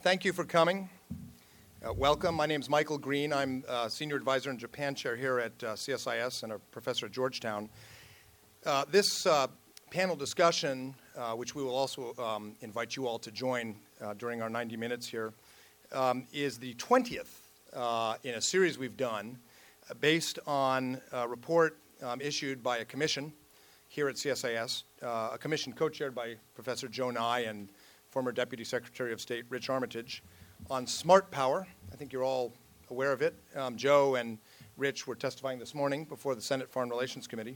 Thank you for coming. Welcome. My name is Michael Green. I'm Senior Advisor and Japan Chair here at CSIS and a professor at Georgetown. This panel discussion, which we will also invite you all to join during our 90 minutes here, is the 20th in a series we've done based on a report issued by a commission here at CSIS, a commission co-chaired by Professor Joe Nye and former Deputy Secretary of State Rich Armitage, on smart power. I think you're all aware of it. Joe and Rich were testifying this morning before the Senate Foreign Relations Committee.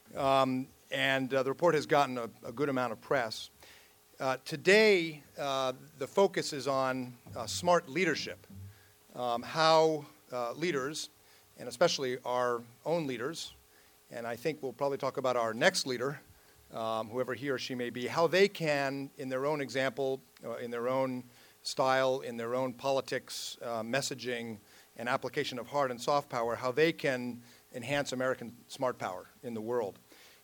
And the report has gotten a good amount of press. Today, the focus is on smart leadership, how leaders, and especially our own leaders, and I think we'll probably talk about our next leader, whoever he or she may be, how they can, in their own example, in their own style, in their own politics, messaging, and application of hard and soft power, how they can enhance American smart power in the world.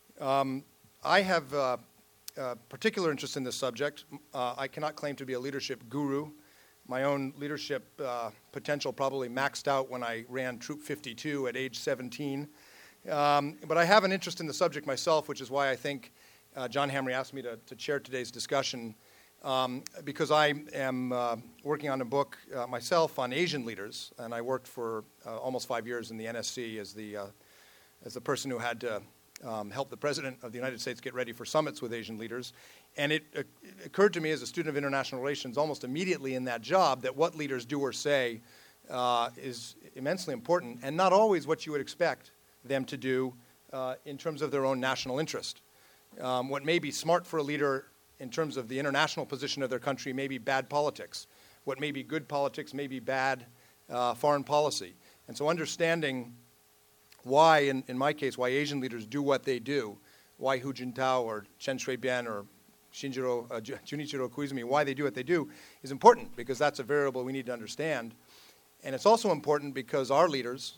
I have a particular interest in this subject. I cannot claim to be a leadership guru. My own leadership potential probably maxed out when I ran Troop 52 at age 17. But I have an interest in the subject myself, which is why I think John Hamre asked me to chair today's discussion, because I am working on a book myself on Asian leaders, and I worked for almost 5 years in the NSC as the person who had to help the President of the United States get ready for summits with Asian leaders. And it occurred to me as a student of international relations almost immediately in that job that what leaders do or say is immensely important, and not always what you would expect them to do in terms of their own national interest. What may be smart for a leader in terms of the international position of their country may be bad politics. What may be good politics may be bad foreign policy. And so understanding why, in my case, why Asian leaders do what they do, why Hu Jintao or Chen Shui-bian or Junichiro Koizumi, why they do what they do, is important, because that's a variable we need to understand. And it's also important because our leaders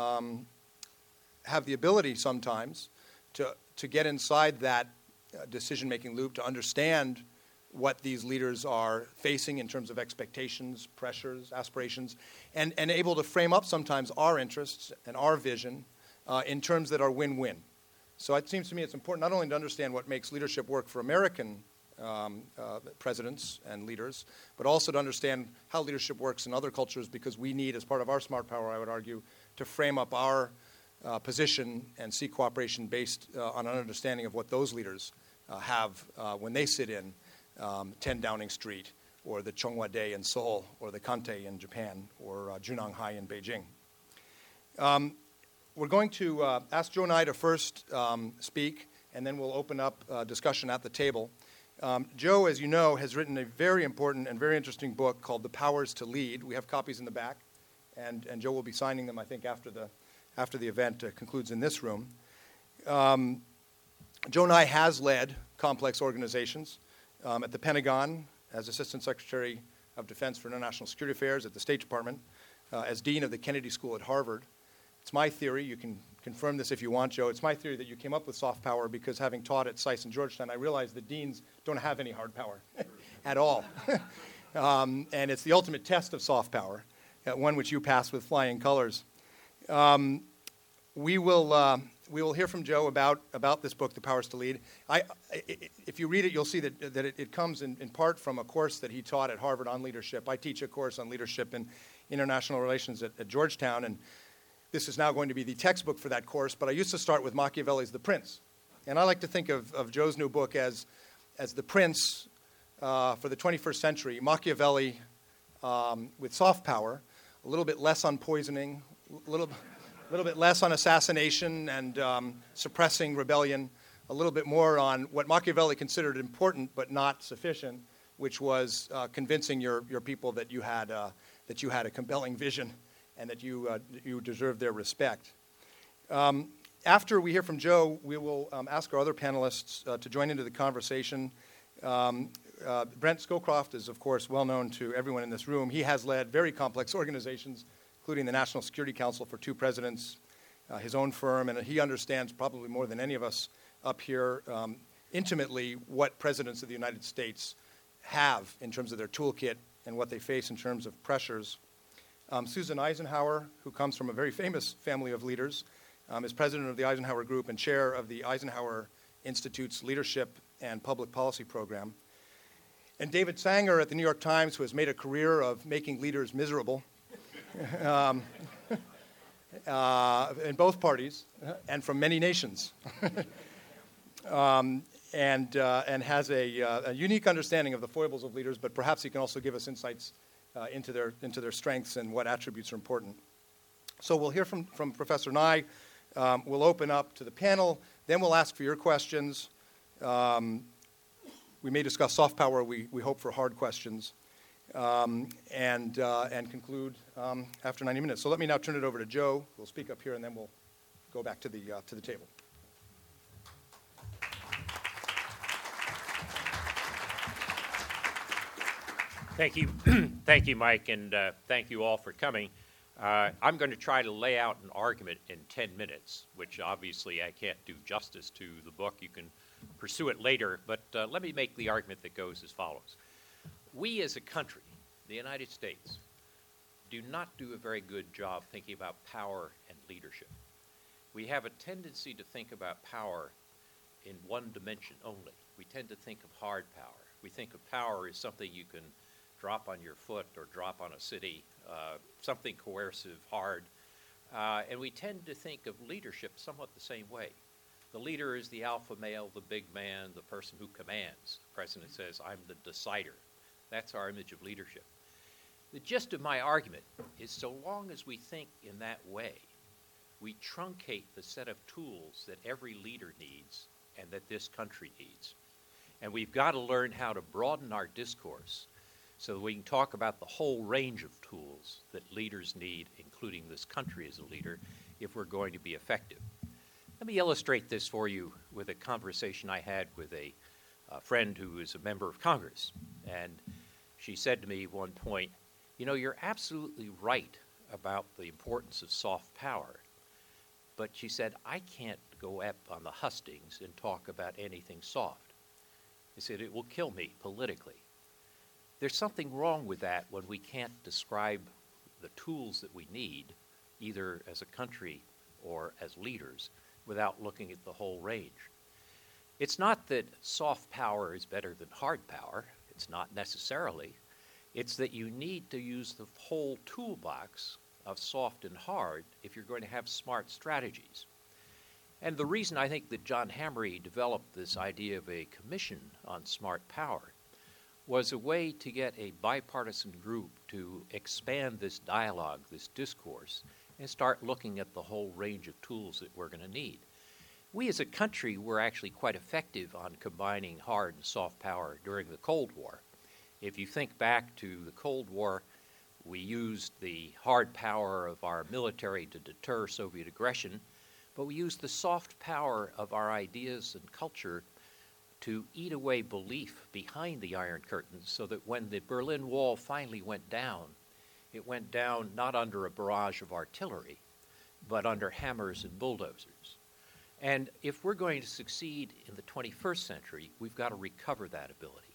have the ability sometimes to get inside that decision-making loop, to understand what these leaders are facing in terms of expectations, pressures, aspirations, and able to frame up sometimes our interests and our vision in terms that are win-win. So it seems to me it's important not only to understand what makes leadership work for American presidents and leaders, but also to understand how leadership works in other cultures, because we need, as part of our smart power, I would argue, to frame up our position and seek cooperation based on an understanding of what those leaders have when they sit in 10 Downing Street, or the Chonghwa-dae in Seoul, or the Kantei in Japan, or Junang Hai in Beijing. We're going to ask Joe Nye to first speak, and then we'll open up discussion at the table. Joe, as you know, has written a very important and very interesting book called The Powers to Lead. We have copies in the back, and Joe will be signing them, I think, after the event concludes in this room. Joe Nye has led complex organizations at the Pentagon, as Assistant Secretary of Defense for International Security Affairs at the State Department, as Dean of the Kennedy School at Harvard. It's my theory, you can confirm this if you want, Joe, it's my theory that you came up with soft power because, having taught at SAIS and Georgetown, I realized that deans don't have any hard power at all. And it's the ultimate test of soft power, one which you passed with flying colors. We will hear from Joe about this book, The Powers to Lead. If you read it, you'll see that it comes in part from a course that he taught at Harvard on leadership. I teach a course on leadership in international relations at Georgetown, and this is now going to be the textbook for that course, but I used to start with Machiavelli's The Prince. And I like to think of Joe's new book as the Prince for the 21st century, Machiavelli with soft power, a little bit less on poisoning, a little bit less on assassination and suppressing rebellion, a little bit more on what Machiavelli considered important but not sufficient, which was convincing your people that you had a compelling vision and that you deserve their respect. After we hear from Joe, we will ask our other panelists to join into the conversation. Brent Scowcroft is, of course, well known to everyone in this room. He has led very complex organizations, including the National Security Council for 2 presidents, his own firm, and he understands probably more than any of us up here intimately what presidents of the United States have in terms of their toolkit and what they face in terms of pressures. Susan Eisenhower, who comes from a very famous family of leaders, is president of the Eisenhower Group and chair of the Eisenhower Institute's Leadership and Public Policy Program. And David Sanger at the New York Times, who has made a career of making leaders miserable in both parties and from many nations, and has a unique understanding of the foibles of leaders, but perhaps he can also give us insights into their strengths and what attributes are important. So we'll hear from Professor Nye. We'll open up to the panel. Then we'll ask for your questions. We may discuss soft power. We hope for hard questions. And conclude after 90 minutes. So let me now turn it over to Joe. We'll speak up here, and then we'll go back to the table. Thank you. Thank you, Mike, and thank you all for coming. I'm going to try to lay out an argument in 10 minutes, which obviously I can't do justice to the book. You can pursue it later, but let me make the argument that goes as follows. We as a country, the United States, do not do a very good job thinking about power and leadership. We have a tendency to think about power in one dimension only. We tend to think of hard power. We think of power as something you can drop on your foot or drop on a city, something coercive, hard. And we tend to think of leadership somewhat the same way. The leader is the alpha male, the big man, the person who commands. The president says, I'm the decider. That's our image of leadership. The gist of my argument is so long as we think in that way, we truncate the set of tools that every leader needs and that this country needs. And we've got to learn how to broaden our discourse so that we can talk about the whole range of tools that leaders need, including this country as a leader, if we're going to be effective. Let me illustrate this for you with a conversation I had with a friend who is a member of Congress. And she said to me at one point, you know, you're absolutely right about the importance of soft power. But she said, I can't go up on the hustings and talk about anything soft. He said, it will kill me politically. There's something wrong with that when we can't describe the tools that we need, either as a country or as leaders, without looking at the whole range. It's not that soft power is better than hard power. It's not necessarily. It's that you need to use the whole toolbox of soft and hard if you're going to have smart strategies. And the reason I think that John Hamre developed this idea of a commission on smart power was a way to get a bipartisan group to expand this dialogue, this discourse, and start looking at the whole range of tools that we're going to need. We as a country were actually quite effective on combining hard and soft power during the Cold War. If you think back to the Cold War, we used the hard power of our military to deter Soviet aggression, but we used the soft power of our ideas and culture to eat away belief behind the Iron Curtain so that when the Berlin Wall finally went down, it went down not under a barrage of artillery, but under hammers and bulldozers. And if we're going to succeed in the 21st century, we've got to recover that ability.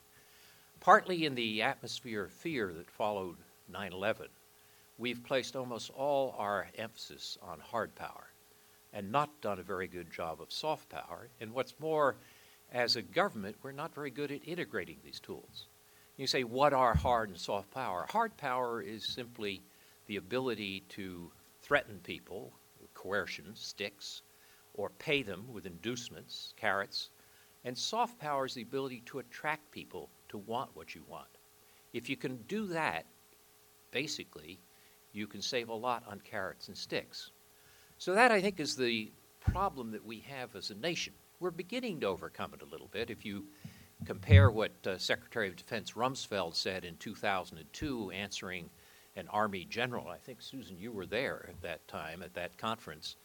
Partly in the atmosphere of fear that followed 9/11, we've placed almost all our emphasis on hard power and not done a very good job of soft power. And what's more, as a government, we're not very good at integrating these tools. You say, what are hard and soft power? Hard power is simply the ability to threaten people with coercion, sticks, or pay them with inducements, carrots. And soft power is the ability to attract people to want what you want. If you can do that, basically, you can save a lot on carrots and sticks. So that, I think, is the problem that we have as a nation. We're beginning to overcome it a little bit. If you compare what Secretary of Defense Rumsfeld said in 2002 answering an Army general, I think, Susan, you were there at that time, at that conference,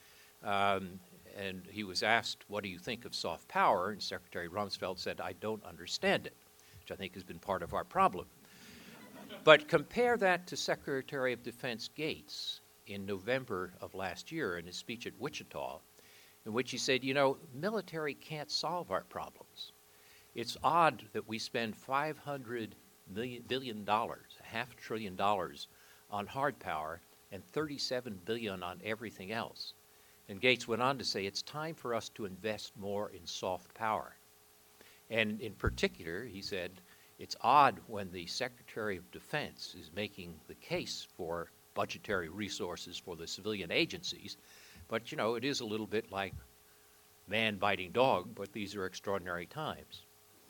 and he was asked, what do you think of soft power? And Secretary Rumsfeld said, I don't understand it, which I think has been part of our problem. But compare that to Secretary of Defense Gates in November of last year in his speech at Wichita, in which he said, you know, military can't solve our problems. It's odd that we spend $500 billion, $500 billion on hard power and $37 billion on everything else. And Gates went on to say, it's time for us to invest more in soft power. And in particular, he said, it's odd when the Secretary of Defense is making the case for budgetary resources for the civilian agencies, but, it is a little bit like man biting dog, but these are extraordinary times.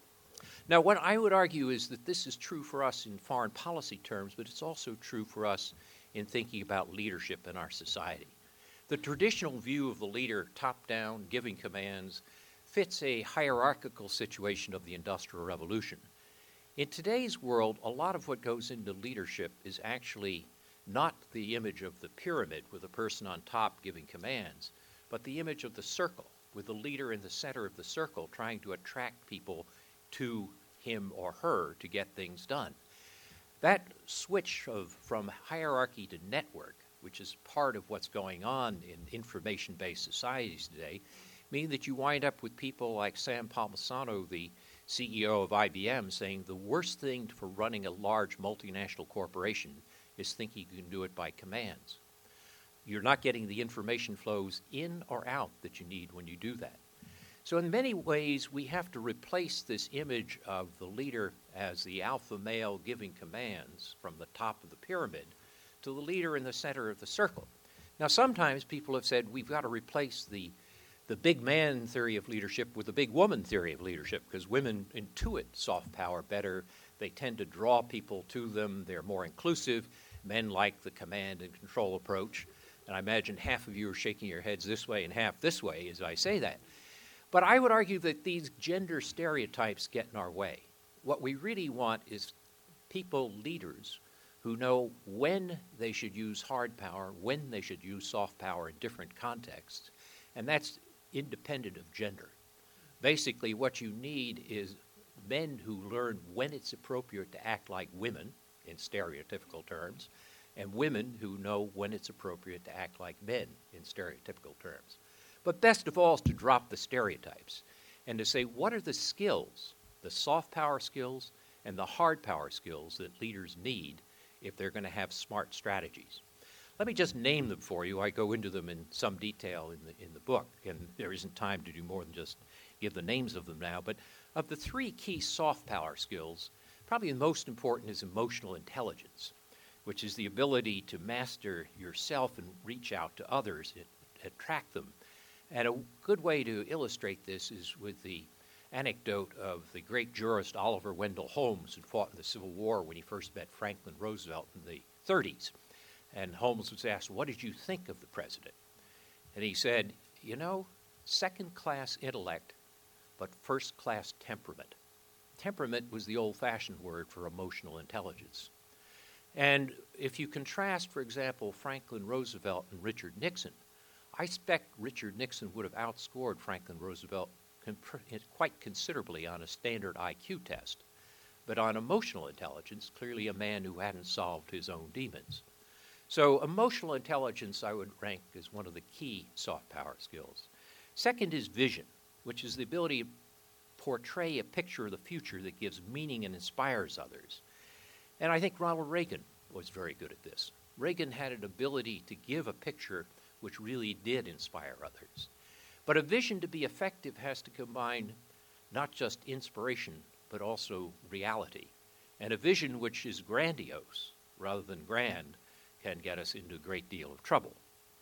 Now, what I would argue is that this is true for us in foreign policy terms, but it's also true for us in thinking about leadership in our society. The traditional view of the leader, top-down, giving commands, fits a hierarchical situation of the Industrial Revolution. In today's world, a lot of what goes into leadership is actually not the image of the pyramid with a person on top giving commands, but the image of the circle, with the leader in the center of the circle trying to attract people to him or her to get things done. That switch from hierarchy to network, which is part of what's going on in information-based societies today, mean that you wind up with people like Sam Palmisano, the CEO of IBM, saying the worst thing for running a large multinational corporation is thinking you can do it by commands. You're not getting the information flows in or out that you need when you do that. So in many ways, we have to replace this image of the leader as the alpha male giving commands from the top of the pyramid to the leader in the center of the circle. Now, sometimes people have said we've got to replace the big man theory of leadership with the big woman theory of leadership because women intuit soft power better. They tend to draw people to them. They're more inclusive. Men like the command and control approach. And I imagine half of you are shaking your heads this way and half this way as I say that. But I would argue that these gender stereotypes get in our way. What we really want is people, leaders, who know when they should use hard power, when they should use soft power in different contexts. And that's independent of gender. Basically, what you need is men who learn when it's appropriate to act like women, in stereotypical terms, and women who know when it's appropriate to act like men, in stereotypical terms. But best of all is to drop the stereotypes and to say, what are the skills, the soft power skills and the hard power skills that leaders need if they're going to have smart strategies? Let me just name them for you. I go into them in some detail in the book, and there isn't time to do more than just give the names of them now. But of the three key soft power skills, probably the most important is emotional intelligence, which is the ability to master yourself and reach out to others, attract them. And a good way to illustrate this is with the anecdote of the great jurist Oliver Wendell Holmes, who fought in the Civil War when he first met Franklin Roosevelt in the 30s. And Holmes was asked, what did you think of the president? And he said, second-class intellect, but first-class temperament. Temperament was the old-fashioned word for emotional intelligence. And if you contrast, for example, Franklin Roosevelt and Richard Nixon, I expect Richard Nixon would have outscored Franklin Roosevelt quite considerably on a standard IQ test. But on emotional intelligence, clearly a man who hadn't solved his own demons. So emotional intelligence I would rank as one of the key soft power skills. Second is vision, which is the ability to portray a picture of the future that gives meaning and inspires others. And I think Ronald Reagan was very good at this. Reagan had an ability to give a picture which really did inspire others. But a vision to be effective has to combine not just inspiration, but also reality. And a vision which is grandiose rather than grand can get us into a great deal of trouble.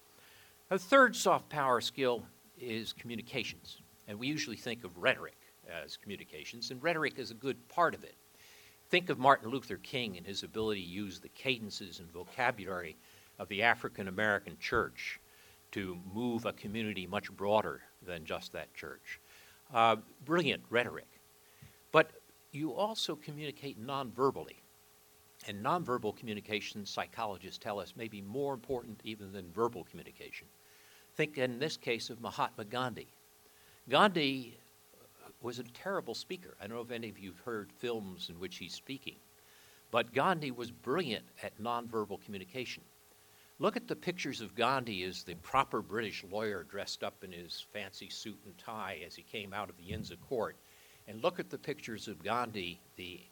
A third soft power skill is communications. And we usually think of rhetoric as communications, and rhetoric is a good part of it. Think of Martin Luther King and his ability to use the cadences and vocabulary of the African American church to move a community much broader than just that church. Brilliant rhetoric. But you also communicate nonverbally. And nonverbal communication, psychologists tell us, may be more important even than verbal communication. Think in this case of Mahatma Gandhi. Gandhi was a terrible speaker. I don't know if any of you have heard films in which he's speaking. But Gandhi was brilliant at nonverbal communication. Look at the pictures of Gandhi as the proper British lawyer dressed up in his fancy suit and tie as he came out of the Inns of Court. And look at the pictures of Gandhi, the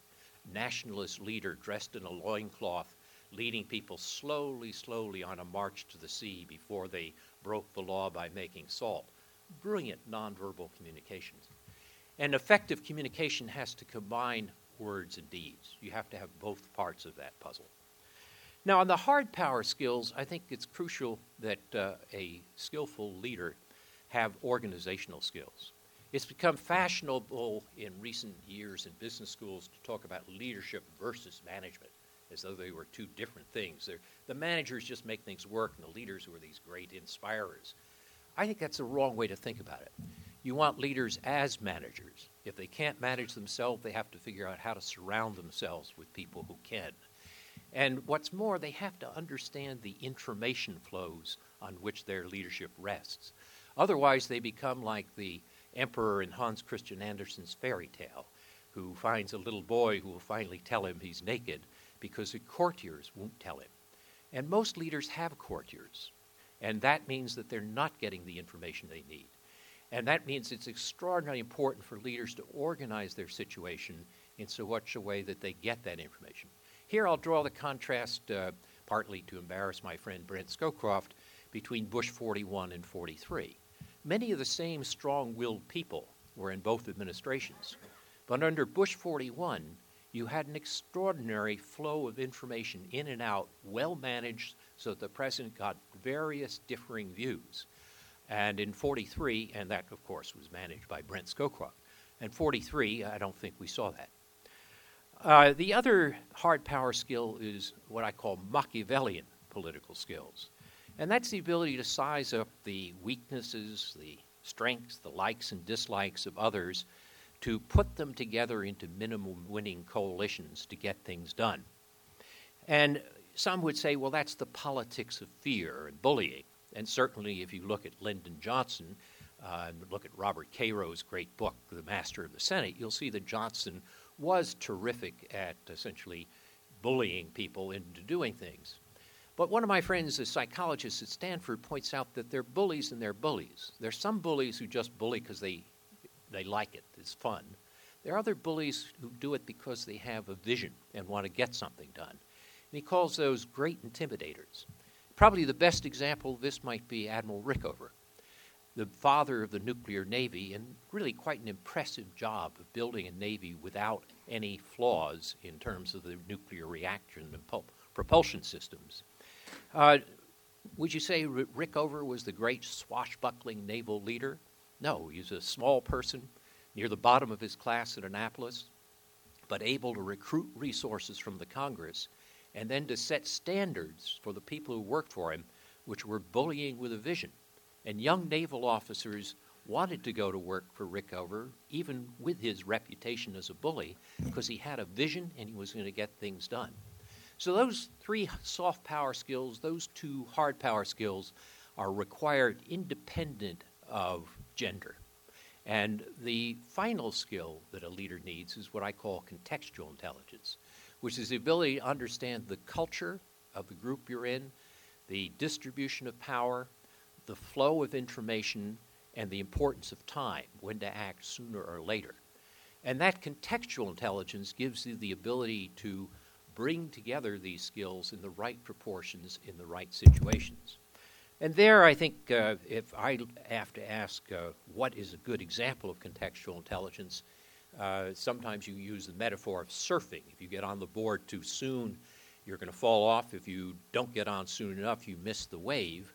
nationalist leader dressed in a loincloth, leading people slowly, slowly on a march to the sea before they broke the law by making salt. Brilliant nonverbal communications. And effective communication has to combine words and deeds. You have to have both parts of that puzzle. Now, on the hard power skills, I think it's crucial that a skillful leader have organizational skills. It's become fashionable in recent years in business schools to talk about leadership versus management, as though they were two different things. The managers just make things work, and the leaders were these great inspirers. I think that's the wrong way to think about it. You want leaders as managers. If they can't manage themselves, they have to figure out how to surround themselves with people who can. And what's more, they have to understand the information flows on which their leadership rests. Otherwise, they become like the emperor in Hans Christian Andersen's fairy tale, who finds a little boy who will finally tell him he's naked because the courtiers won't tell him. And most leaders have courtiers, and that means that they're not getting the information they need. And that means it's extraordinarily important for leaders to organize their situation in such a way that they get that information. Here I'll draw the contrast, partly to embarrass my friend Brent Scowcroft, between Bush 41 and 43. Many of the same strong-willed people were in both administrations. But under Bush 41, you had an extraordinary flow of information in and out, well managed, so that the president got various differing views. And in 43, and that, of course, was managed by Brent Scowcroft. And 43, I don't think we saw that. The other hard power skill is what I call Machiavellian political skills. And that's the ability to size up the weaknesses, the strengths, the likes and dislikes of others, to put them together into minimum winning coalitions to get things done. And some would say, well, that's the politics of fear and bullying. And certainly if you look at Lyndon Johnson, and look at Robert Cairo's great book, The Master of the Senate, you'll see that Johnson was terrific at essentially bullying people into doing things. But one of my friends, a psychologist at Stanford, points out that they're bullies and they're bullies. There's some bullies who just bully because they like it. It's fun. There are other bullies who do it because they have a vision and want to get something done. And he calls those great intimidators. Probably the best example of this might be Admiral Rickover, the father of the nuclear navy, and really quite an impressive job of building a navy without any flaws in terms of the nuclear reaction and propulsion systems. Would you say Rickover was the great swashbuckling naval leader? No, he was a small person near the bottom of his class at Annapolis, but able to recruit resources from the Congress and then to set standards for the people who worked for him, which were bullying with a vision. And young naval officers wanted to go to work for Rickover, even with his reputation as a bully, because he had a vision and he was going to get things done. So those three soft power skills, those two hard power skills, are required independent of gender. And the final skill that a leader needs is what I call contextual intelligence, which is the ability to understand the culture of the group you're in, the distribution of power, the flow of information, and the importance of time, when to act sooner or later. And that contextual intelligence gives you the ability to bring together these skills in the right proportions in the right situations. And there, I think, if I have to ask what is a good example of contextual intelligence, sometimes you use the metaphor of surfing. If you get on the board too soon, you're going to fall off. If you don't get on soon enough, you miss the wave.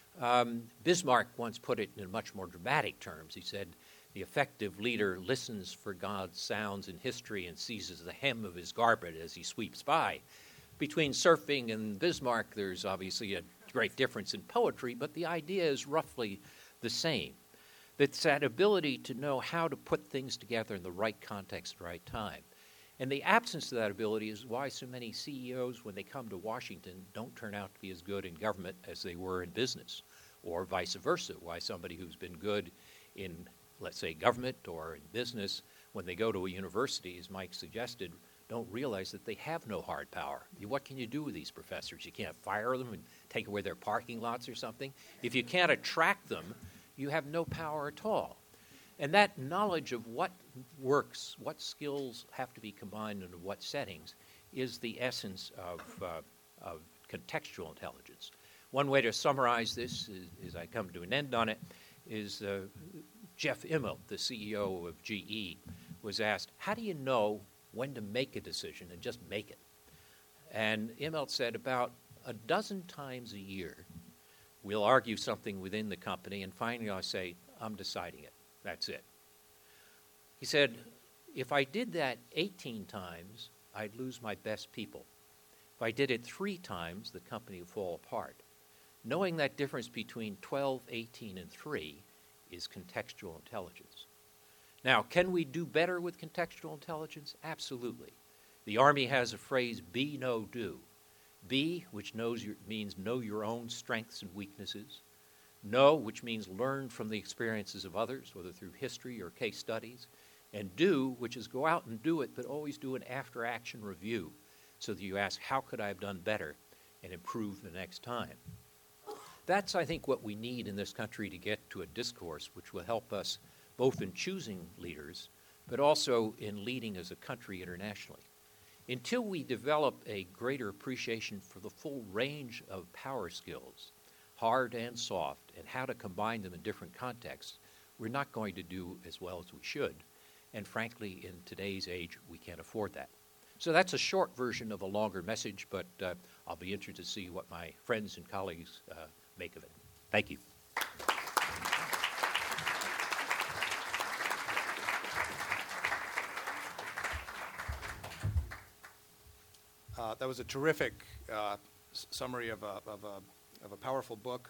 Bismarck once put it in much more dramatic terms. He said, the effective leader listens for God's sounds in history and seizes the hem of his garment as he sweeps by. Between surfing and Bismarck, there's obviously a great difference in poetry, but the idea is roughly the same. It's that ability to know how to put things together in the right context at the right time. And the absence of that ability is why so many CEOs, when they come to Washington, don't turn out to be as good in government as they were in business, or vice versa, why somebody who's been good in, let's say, government or in business, when they go to a university, as Mike suggested, don't realize that they have no hard power. What can you do with these professors? You can't fire them and take away their parking lots or something. If you can't attract them, you have no power at all. And that knowledge of what works, what skills have to be combined into what settings, is the essence of contextual intelligence. One way to summarize this, as I come to an end on it, is Jeff Immelt, the CEO of GE, was asked, how do you know when to make a decision and just make it? And Immelt said about a dozen times a year, we'll argue something within the company, and finally I'll say, I'm deciding it. That's it. He said, if I did that 18 times, I'd lose my best people. If I did it 3 times, the company would fall apart. Knowing that difference between 12, 18, and 3 is contextual intelligence. Now, can we do better with contextual intelligence? Absolutely. The Army has a phrase, be, know, do. Be, which means know your own strengths and weaknesses. Know, which means learn from the experiences of others, whether through history or case studies. And do, which is go out and do it, but always do an after-action review so that you ask, how could I have done better and improve the next time? That's, I think, what we need in this country to get to a discourse which will help us both in choosing leaders, but also in leading as a country internationally. Until we develop a greater appreciation for the full range of power skills, hard and soft, and how to combine them in different contexts, we're not going to do as well as we should. And frankly, in today's age, we can't afford that. So that's a short version of a longer message, but I'll be interested to see what my friends and colleagues make of it. Thank you. That was a terrific summary of a powerful book.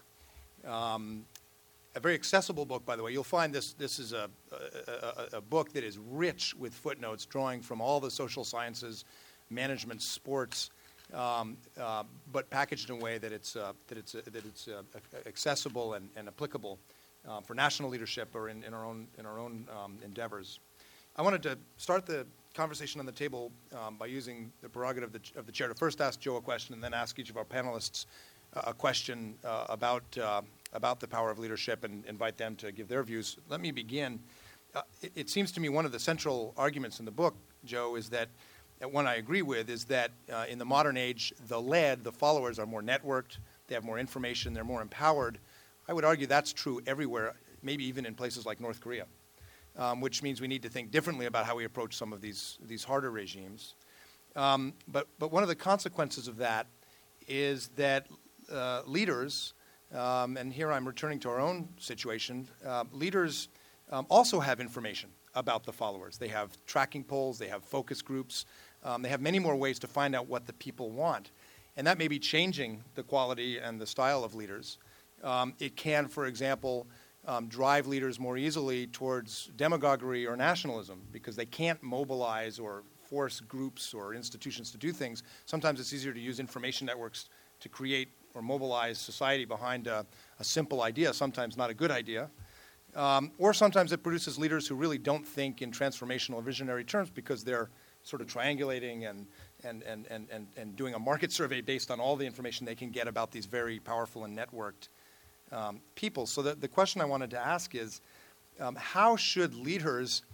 A very accessible book, by the way. You'll find this is a book that is rich with footnotes, drawing from all the social sciences, management, sports, but packaged in a way that it's accessible and applicable for national leadership or in our own endeavors. I wanted to start the conversation on the table by using the prerogative of the chair to first ask Joe a question and then ask each of our panelists a question about the power of leadership and invite them to give their views. Let me begin. It seems to me one of the central arguments in the book, Joe, is that one I agree with, is that in the modern age, the followers are more networked, they have more information, they're more empowered. I would argue that's true everywhere, maybe even in places like North Korea, which means we need to think differently about how we approach some of these harder regimes. But one of the consequences of that is that leaders, and here I'm returning to our own situation, leaders also have information about the followers. They have tracking polls, they have focus groups, they have many more ways to find out what the people want. And that may be changing the quality and the style of leaders. It can, for example, drive leaders more easily towards demagoguery or nationalism because they can't mobilize or force groups or institutions to do things. Sometimes it's easier to use information networks to create or mobilize society behind a simple idea, sometimes not a good idea. Or sometimes it produces leaders who really don't think in transformational or visionary terms because they're sort of triangulating and doing a market survey based on all the information they can get about these very powerful and networked people. So the question I wanted to ask is, how should leaders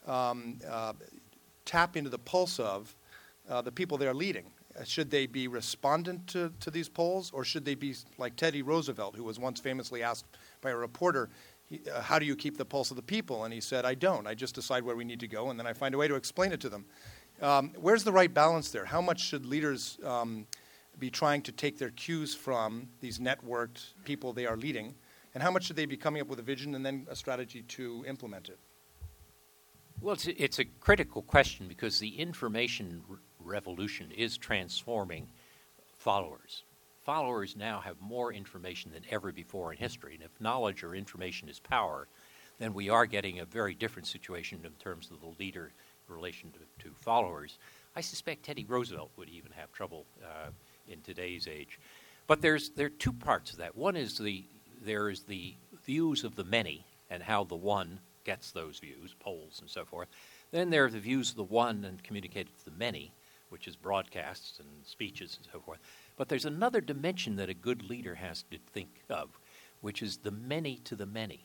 tap into the pulse of the people they're leading? Should they be respondent to these polls, or should they be like Teddy Roosevelt, who was once famously asked by a reporter, how do you keep the pulse of the people? And he said, I don't. I just decide where we need to go, and then I find a way to explain it to them. Where's the right balance there? How much should leaders be trying to take their cues from these networked people they are leading, and how much should they be coming up with a vision and then a strategy to implement it? Well, it's a critical question because the information revolution is transforming followers. Followers now have more information than ever before in history, and if knowledge or information is power, then we are getting a very different situation in terms of the leader in relation to followers. I suspect Teddy Roosevelt would even have trouble in today's age. But there are two parts of that. One is there is the views of the many and how the one gets those views, polls and so forth. Then there are the views of the one and communicated to the many, which is broadcasts and speeches and so forth. But there's another dimension that a good leader has to think of, which is the many to the many.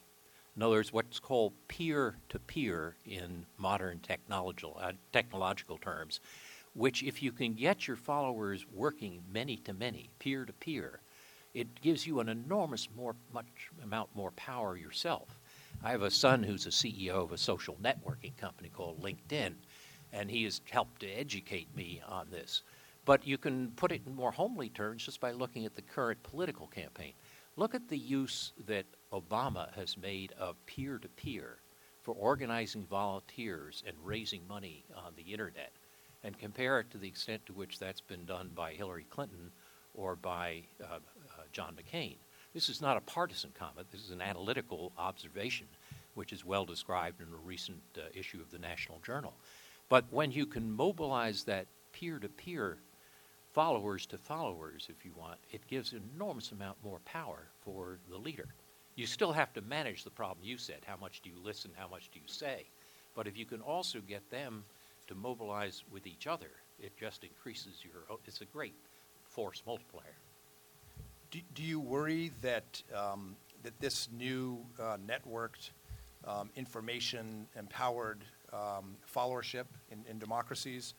In other words, what's called peer-to-peer in modern technological terms, which if you can get your followers working many-to-many, peer-to-peer, it gives you an enormous amount more power yourself. I have a son who's a CEO of a social networking company called LinkedIn, and he has helped to educate me on this. But you can put it in more homely terms just by looking at the current political campaign. Look at the use that Obama has made of peer-to-peer for organizing volunteers and raising money on the internet, and compare it to the extent to which that's been done by Hillary Clinton or by John McCain. This is not a partisan comment. This is an analytical observation, which is well described in a recent issue of the National Journal. But when you can mobilize that peer-to-peer, followers to followers, if you want, it gives an enormous amount more power for the leader. You still have to manage the problem you said. How much do you listen? How much do you say? But if you can also get them to mobilize with each other, it just increases it's a great force multiplier. Do you worry that that this new networked, information-empowered followership in democracies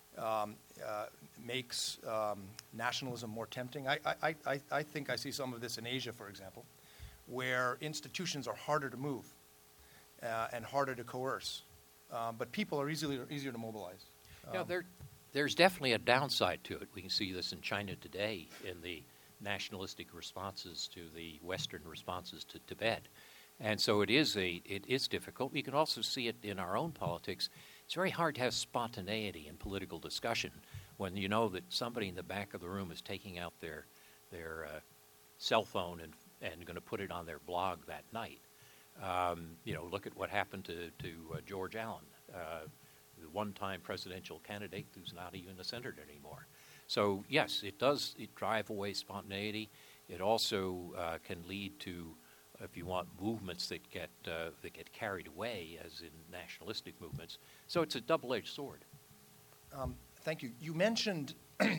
makes nationalism more tempting? I think I see some of this in Asia, for example, where institutions are harder to move and harder to coerce, but people are easier to mobilize. There's definitely a downside to it. We can see this in China today in the nationalistic responses to the Western responses to Tibet. And so it is difficult. You can also see it in our own politics. It's very hard to have spontaneity in political discussion when you know that somebody in the back of the room is taking out their cell phone and going to put it on their blog that night. Look at what happened to George Allen, the one-time presidential candidate who's not even a senator anymore. So yes, it drive away spontaneity. It also can lead to, if you want, movements that get carried away, as in nationalistic movements. So it's a double-edged sword. Thank you. You mentioned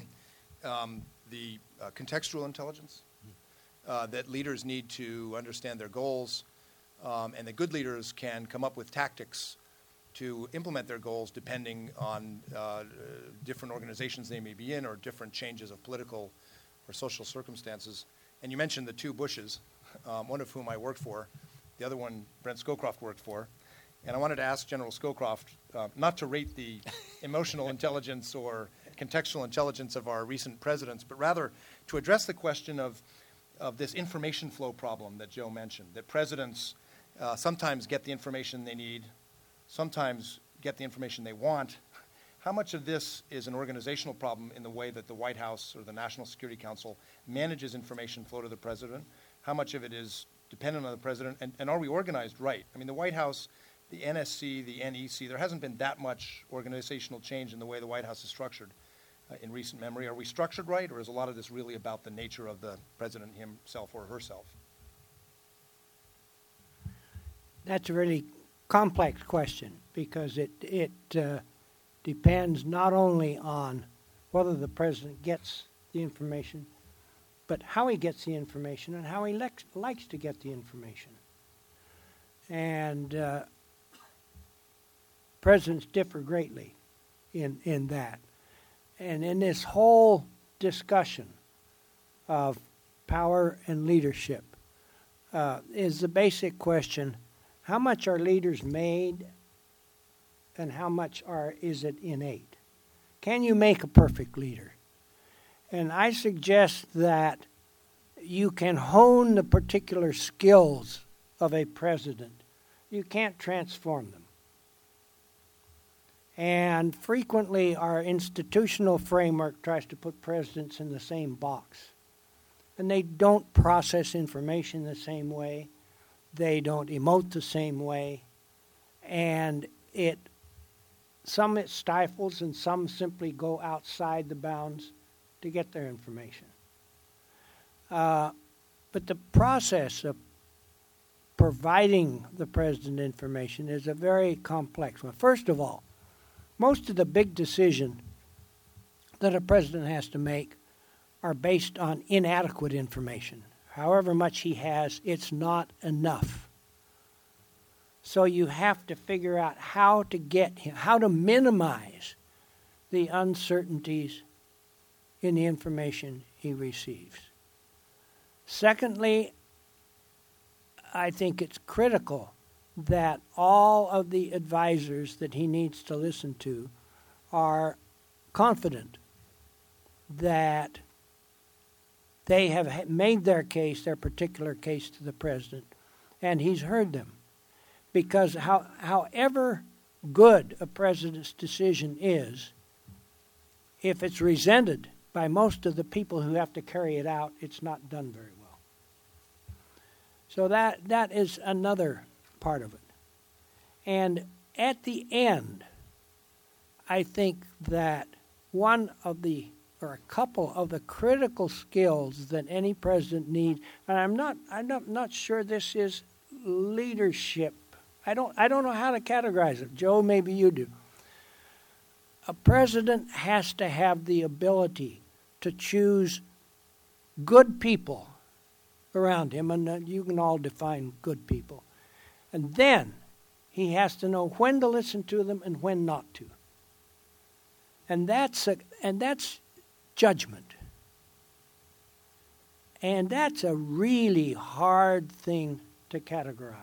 the contextual intelligence, that leaders need to understand their goals, and that good leaders can come up with tactics to implement their goals depending on different organizations they may be in or different changes of political or social circumstances. And you mentioned the two Bushes, one of whom I worked for, the other one Brent Scowcroft worked for. And I wanted to ask General Scowcroft not to rate the emotional intelligence or contextual intelligence of our recent presidents, but rather to address the question of this information flow problem that Joe mentioned, that presidents sometimes get the information they need, sometimes get the information they want. How much of this is an organizational problem in the way that the White House or the National Security Council manages information flow to the president? How much of it is dependent on the president? And are we organized right? I mean, the White House, the NSC, the NEC, there hasn't been that much organizational change in the way the White House is structured in recent memory. Are we structured right, or is a lot of this really about the nature of the president himself or herself? That's a really complex question because it depends not only on whether the president gets the information, but how he gets the information and how he likes to get the information. And presidents differ greatly in that. And in this whole discussion of power and leadership is the basic question: how much are leaders made and how much is it innate? Can you make a perfect leader? And I suggest that you can hone the particular skills of a president. You can't transform them. And frequently our institutional framework tries to put presidents in the same box. And they don't process information the same way. They don't emote the same way. And some it stifles and some simply go outside the bounds to get their information. But the process of providing the president information is a very complex one. First of all, most of the big decisions that a president has to make are based on inadequate information. However much he has, it's not enough. So you have to figure out how to get him, how to minimize the uncertainties in the information he receives. Secondly, I think it's critical that all of the advisors that he needs to listen to are confident that they have made their case, their particular case, to the president, and he's heard them. Because however good a president's decision is, if it's resented by most of the people who have to carry it out, it's not done very well. So that is another part of it. And at the end, I think that one of the, or a couple of the critical skills that any president needs, and I'm not sure this is leadership. I don't know how to categorize it. Joe, maybe you do. A president has to have the ability to choose good people around him, and you can all define good people. And then he has to know when to listen to them and when not to. And that's judgment. And that's a really hard thing to categorize.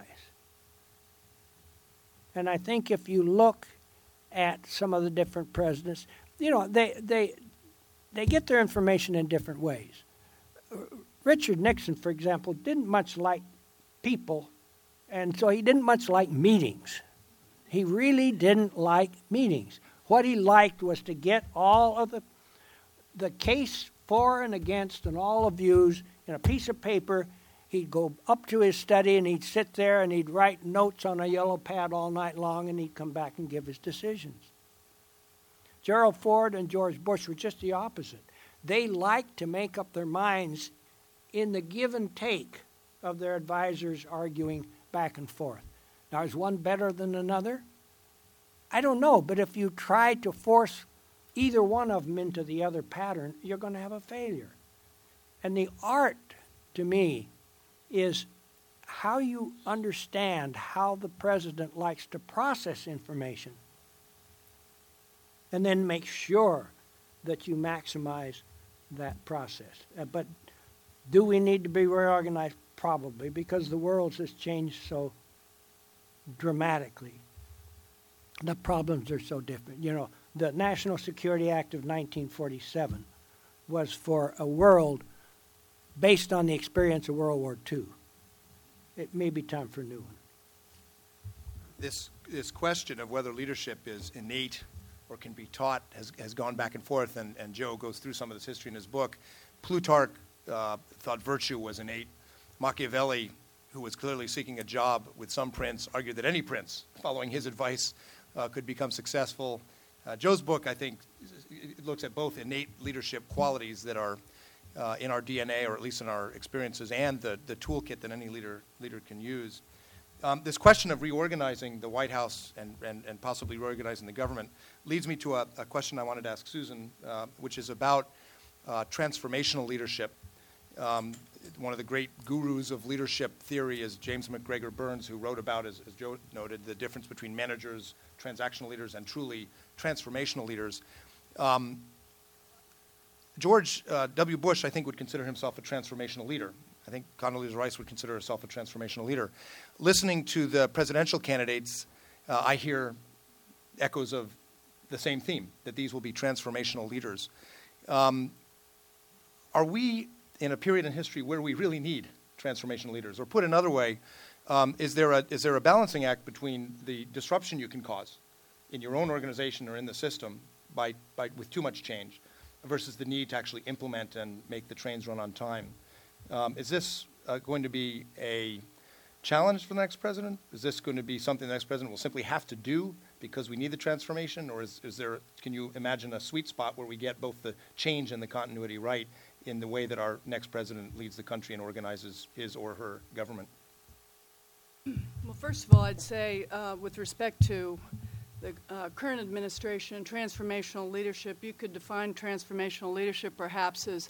And I think if you look at some of the different presidents, they get their information in different ways. Richard Nixon, for example, didn't much like people, and so he didn't much like meetings. He really didn't like meetings. What he liked was to get all of the case for and against and all the views in a piece of paper. He'd go up to his study and he'd sit there and he'd write notes on a yellow pad all night long, and he'd come back and give his decisions. Gerald Ford and George Bush were just the opposite. They liked to make up their minds in the give and take of their advisors arguing back and forth. Now, is one better than another? I don't know, but if you try to force either one of them into the other pattern, you're going to have a failure. And the art, to me, is how you understand how the president likes to process information, and then make sure that you maximize that process. But do we need to be reorganized? Probably, because the world has changed so dramatically. The problems are so different. The National Security Act of 1947 was for a world based on the experience of World War II. It may be time for a new one. This question of whether leadership is innate or can be taught has gone back and forth, and Joe goes through some of this history in his book. Plutarch thought virtue was innate. Machiavelli, who was clearly seeking a job with some prince, argued that any prince, following his advice, could become successful. Joe's book, I think, looks at both innate leadership qualities that are in our DNA, or at least in our experiences, and the toolkit that any leader can use. This question of reorganizing the White House and possibly reorganizing the government leads me to a question I wanted to ask Susan, which is about transformational leadership. One of the great gurus of leadership theory is James McGregor Burns, who wrote about, as Joe noted, the difference between managers, transactional leaders, and truly transformational leaders. George W. Bush, I think, would consider himself a transformational leader. I think Condoleezza Rice would consider herself a transformational leader. Listening to the presidential candidates, I hear echoes of the same theme, that these will be transformational leaders. Are we in a period in history where we really need transformational leaders? Or put another way, is there a balancing act between the disruption you can cause in your own organization or in the system with too much change versus the need to actually implement and make the trains run on time? Is this going to be a challenge for the next president? Is this going to be something the next president will simply have to do because we need the transformation? Or can you imagine a sweet spot where we get both the change and the continuity right in the way that our next president leads the country and organizes his or her government? Well, first of all, I'd say with respect to the current administration, transformational leadership, you could define transformational leadership perhaps as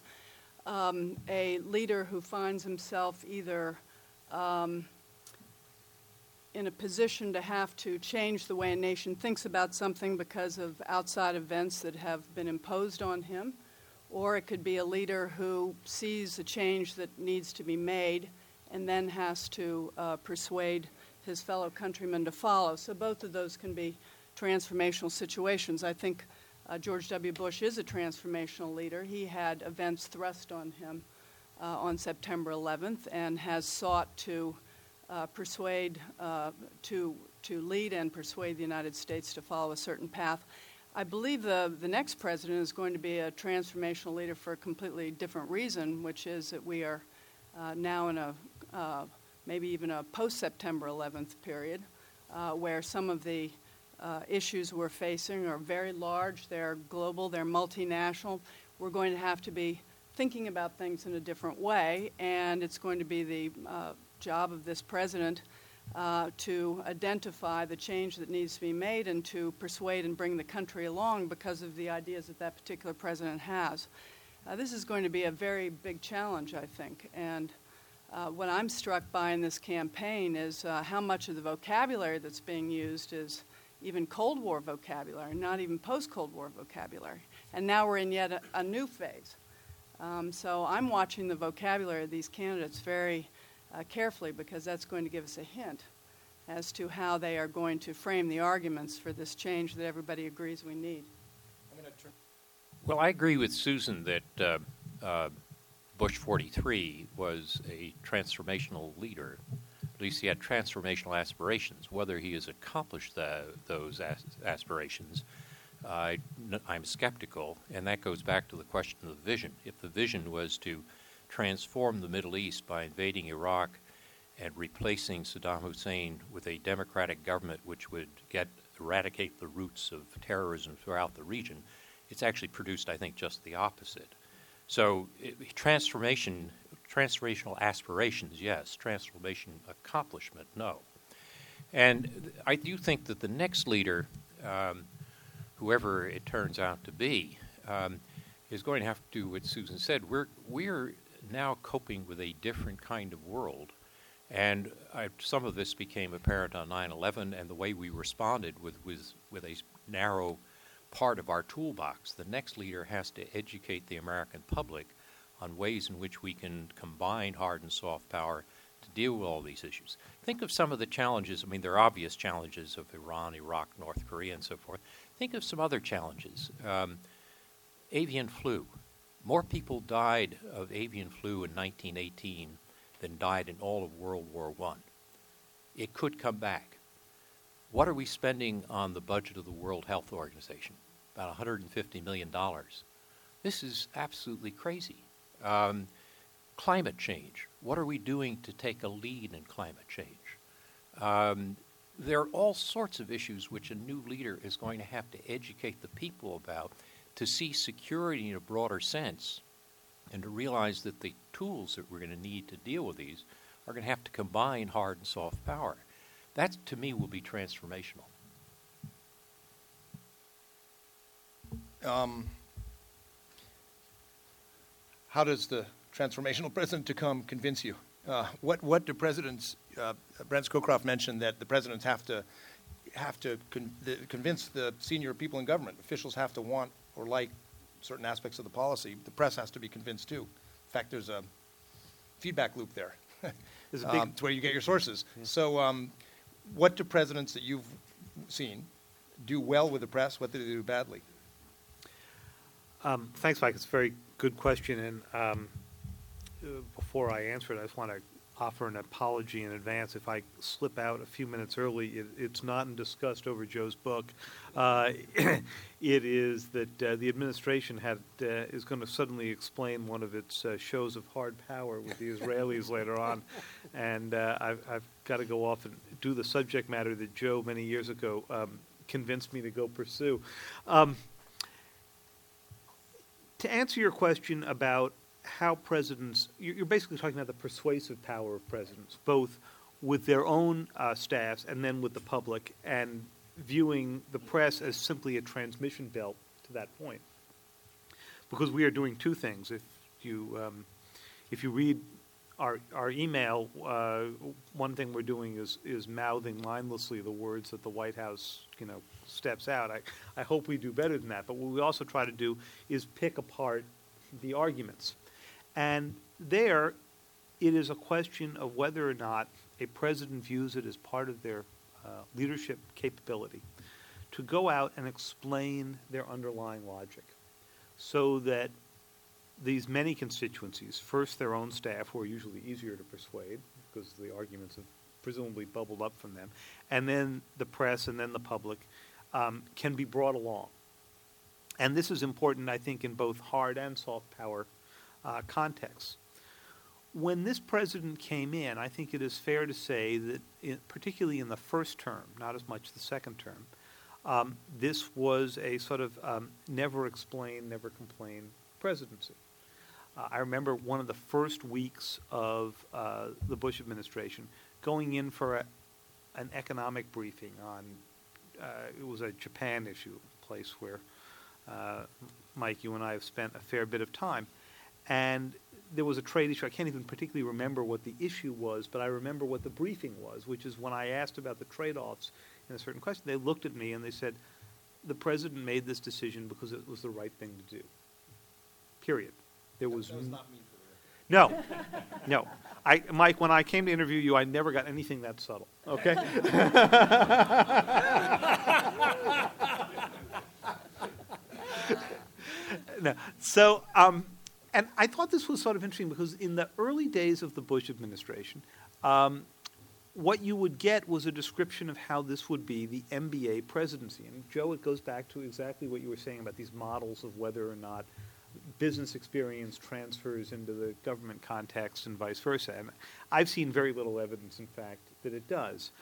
a leader who finds himself either in a position to have to change the way a nation thinks about something because of outside events that have been imposed on him, or it could be a leader who sees a change that needs to be made and then has to persuade his fellow countrymen to follow. So both of those can be transformational situations. I think George W. Bush is a transformational leader. He had events thrust on him on September 11th and has sought to persuade, to lead and persuade the United States to follow a certain path. I believe the next president is going to be a transformational leader for a completely different reason, which is that we are now in a maybe even a post-September 11th period where some of the issues we're facing are very large, they're global, they're multinational. We're going to have to be thinking about things in a different way, and it's going to be the job of this president to identify the change that needs to be made and to persuade and bring the country along because of the ideas that that particular president has. This is going to be a very big challenge, I think, and what I'm struck by in this campaign is how much of the vocabulary that's being used is even Cold War vocabulary, not even post-Cold War vocabulary. And now we're in yet a new phase. So I'm watching the vocabulary of these candidates very carefully because that's going to give us a hint as to how they are going to frame the arguments for this change that everybody agrees we need. Well, I agree with Susan that Bush 43 was a transformational leader. At least he had transformational aspirations. Whether he has accomplished those aspirations, I'm skeptical, and that goes back to the question of the vision. If the vision was to transform the Middle East by invading Iraq and replacing Saddam Hussein with a democratic government which would eradicate the roots of terrorism throughout the region, it's actually produced, I think, just the opposite. So transformational aspirations, yes. Transformation accomplishment, no. And I do think that the next leader, whoever it turns out to be, is going to have to do what Susan said. We're now coping with a different kind of world. And some of this became apparent on 9/11 and the way we responded with a narrow part of our toolbox. The next leader has to educate the American public on ways in which we can combine hard and soft power to deal with all these issues. Think of some of the challenges. I mean, there are obvious challenges of Iran, Iraq, North Korea, and so forth. Think of some other challenges. Avian flu. More people died of avian flu in 1918 than died in all of World War I. It could come back. What are we spending on the budget of the World Health Organization? About $150 million. This is absolutely crazy. Climate change. What are we doing to take a lead in climate change? There are all sorts of issues which a new leader is going to have to educate the people about to see security in a broader sense and to realize that the tools that we're going to need to deal with these are going to have to combine hard and soft power. That, to me, will be transformational. How does the transformational president to come convince you? What do presidents? Brent Scowcroft mentioned that the presidents have to convince the senior people in government. Officials have to want or like certain aspects of the policy. The press has to be convinced too. In fact, there's a feedback loop there. It's where you get your sources. Yeah. So, what do presidents that you've seen do well with the press? What do they do badly? Thanks, Mike. It's a very good question. And before I answer it, I just want to offer an apology in advance if I slip out a few minutes early. It's not in disgust over Joe's book. It is that the administration is going to suddenly explain one of its shows of hard power with the Israelis later on, and I've got to go off and do the subject matter that Joe many years ago convinced me to go pursue. To answer your question about how presidents, you're basically talking about the persuasive power of presidents, both with their own staffs and then with the public, and viewing the press as simply a transmission belt to that point. Because we are doing two things. If you read our email, one thing we're doing is mouthing mindlessly the words that the White House, steps out. I hope we do better than that. But what we also try to do is pick apart the arguments. And there, it is a question of whether or not a president views it as part of their leadership capability to go out and explain their underlying logic so that these many constituencies, first their own staff, who are usually easier to persuade because the arguments have presumably bubbled up from them, and then the press and then the public, can be brought along. And this is important, I think, in both hard and soft power contexts. When this president came in, I think it is fair to say that, particularly in the first term, not as much the second term, this was a sort of never explain, never complain presidency. I remember one of the first weeks of the Bush administration going in for an economic briefing on, it was a Japan issue, a place where, Mike, you and I have spent a fair bit of time. And there was a trade issue. I can't even particularly remember what the issue was, but I remember what the briefing was, which is when I asked about the trade-offs in a certain question, they looked at me and they said, the president made this decision because it was the right thing to do. Period. There was That was not me for the record. No. Mike, when I came to interview you, I never got anything that subtle. Okay? No. So, and I thought this was sort of interesting because in the early days of the Bush administration, what you would get was a description of how this would be the MBA presidency. And Joe, it goes back to exactly what you were saying about these models of whether or not business experience transfers into the government context and vice versa. And I've seen very little evidence, in fact, that it does.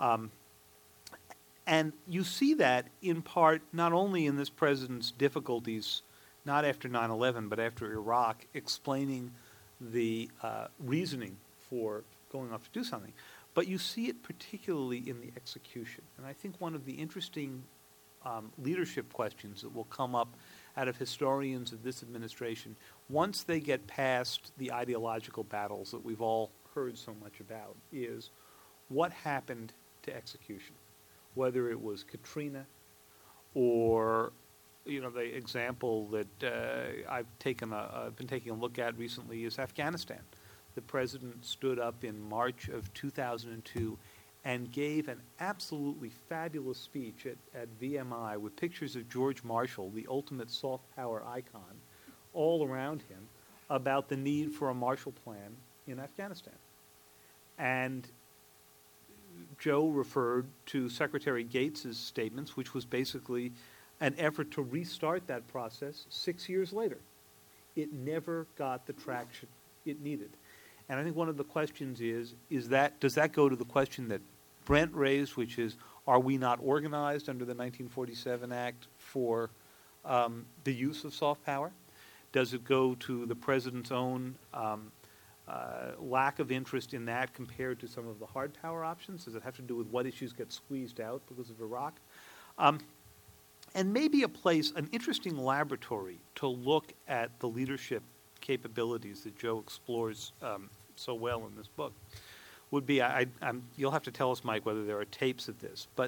And you see that in part not only in this president's difficulties, not after 9/11, but after Iraq, explaining the reasoning for going off to do something, but you see it particularly in the execution. And I think one of the interesting leadership questions that will come up out of historians of this administration, once they get past the ideological battles that we've all heard so much about, is what happened to execution, whether it was Katrina or the example that I've been taking a look at recently is Afghanistan. The president stood up in March of 2002 and gave an absolutely fabulous speech at VMI with pictures of George Marshall, the ultimate soft power icon, all around him about the need for a Marshall Plan in Afghanistan. And Joe referred to Secretary Gates' statements, which was basically an effort to restart that process 6 years later. It never got the traction it needed. And I think one of the questions does that go to the question that Brent raised, which is, are we not organized under the 1947 Act for the use of soft power? Does it go to the president's own lack of interest in that compared to some of the hard power options? Does it have to do with what issues get squeezed out because of Iraq? And maybe an interesting laboratory to look at the leadership capabilities that Joe explores so well in this book would be, you'll have to tell us, Mike, whether there are tapes of this, but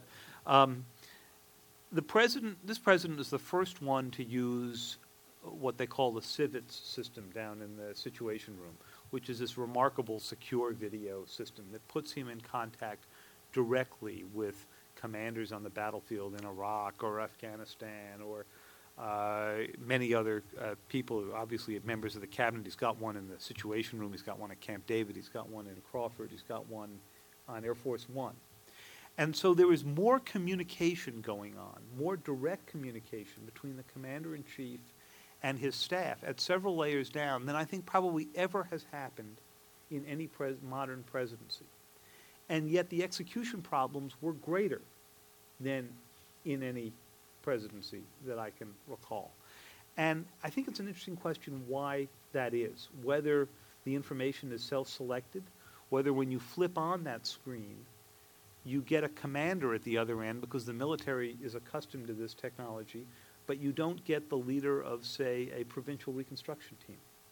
this president is the first one to use what they call the Civets system down in the Situation Room, which is this remarkable secure video system that puts him in contact directly with commanders on the battlefield in Iraq or Afghanistan or many other people, obviously members of the cabinet. He's got one in the Situation Room. He's got one at Camp David. He's got one in Crawford. He's got one on Air Force One. And so there is more communication going on, more direct communication between the commander-in-chief and his staff at several layers down than I think probably ever has happened in any modern presidency. And yet the execution problems were greater than in any presidency that I can recall. And I think it's an interesting question why that is, whether the information is self-selected, whether when you flip on that screen, you get a commander at the other end because the military is accustomed to this technology, but you don't get the leader of, say, a provincial reconstruction team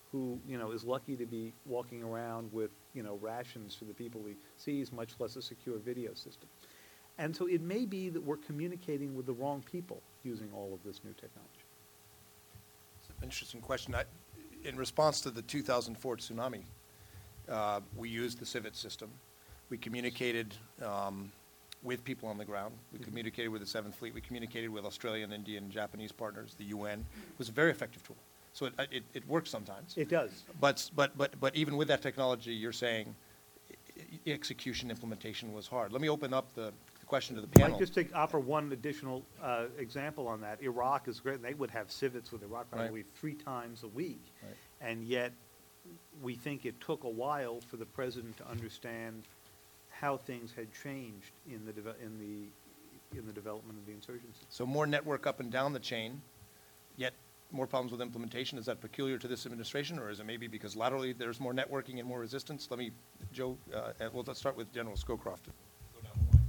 who, is lucky to be walking around with, rations for the people he sees, much less a secure video system. And so it may be that we're communicating with the wrong people using all of this new technology. It's an interesting question. In response to the 2004 tsunami, we used the CIVET system. We communicated with people on the ground. We communicated with the 7th Fleet. We communicated with Australian, Indian, Japanese partners, the UN. It was a very effective tool. So it works sometimes. It does. But even with that technology, you're saying execution, implementation was hard. Let me open up the question to the panel. Just to offer one additional example on that, Iraq is great. They would have civets with Iraq probably 3 times a week. Right. And yet we think it took a while for the president to understand how things had changed in the development of the insurgency. So more network up and down the chain, yet more problems with implementation. Is that peculiar to this administration, or is it maybe because laterally there's more networking and more resistance? Let me, Joe, let's start with General Scowcroft. Go down the line.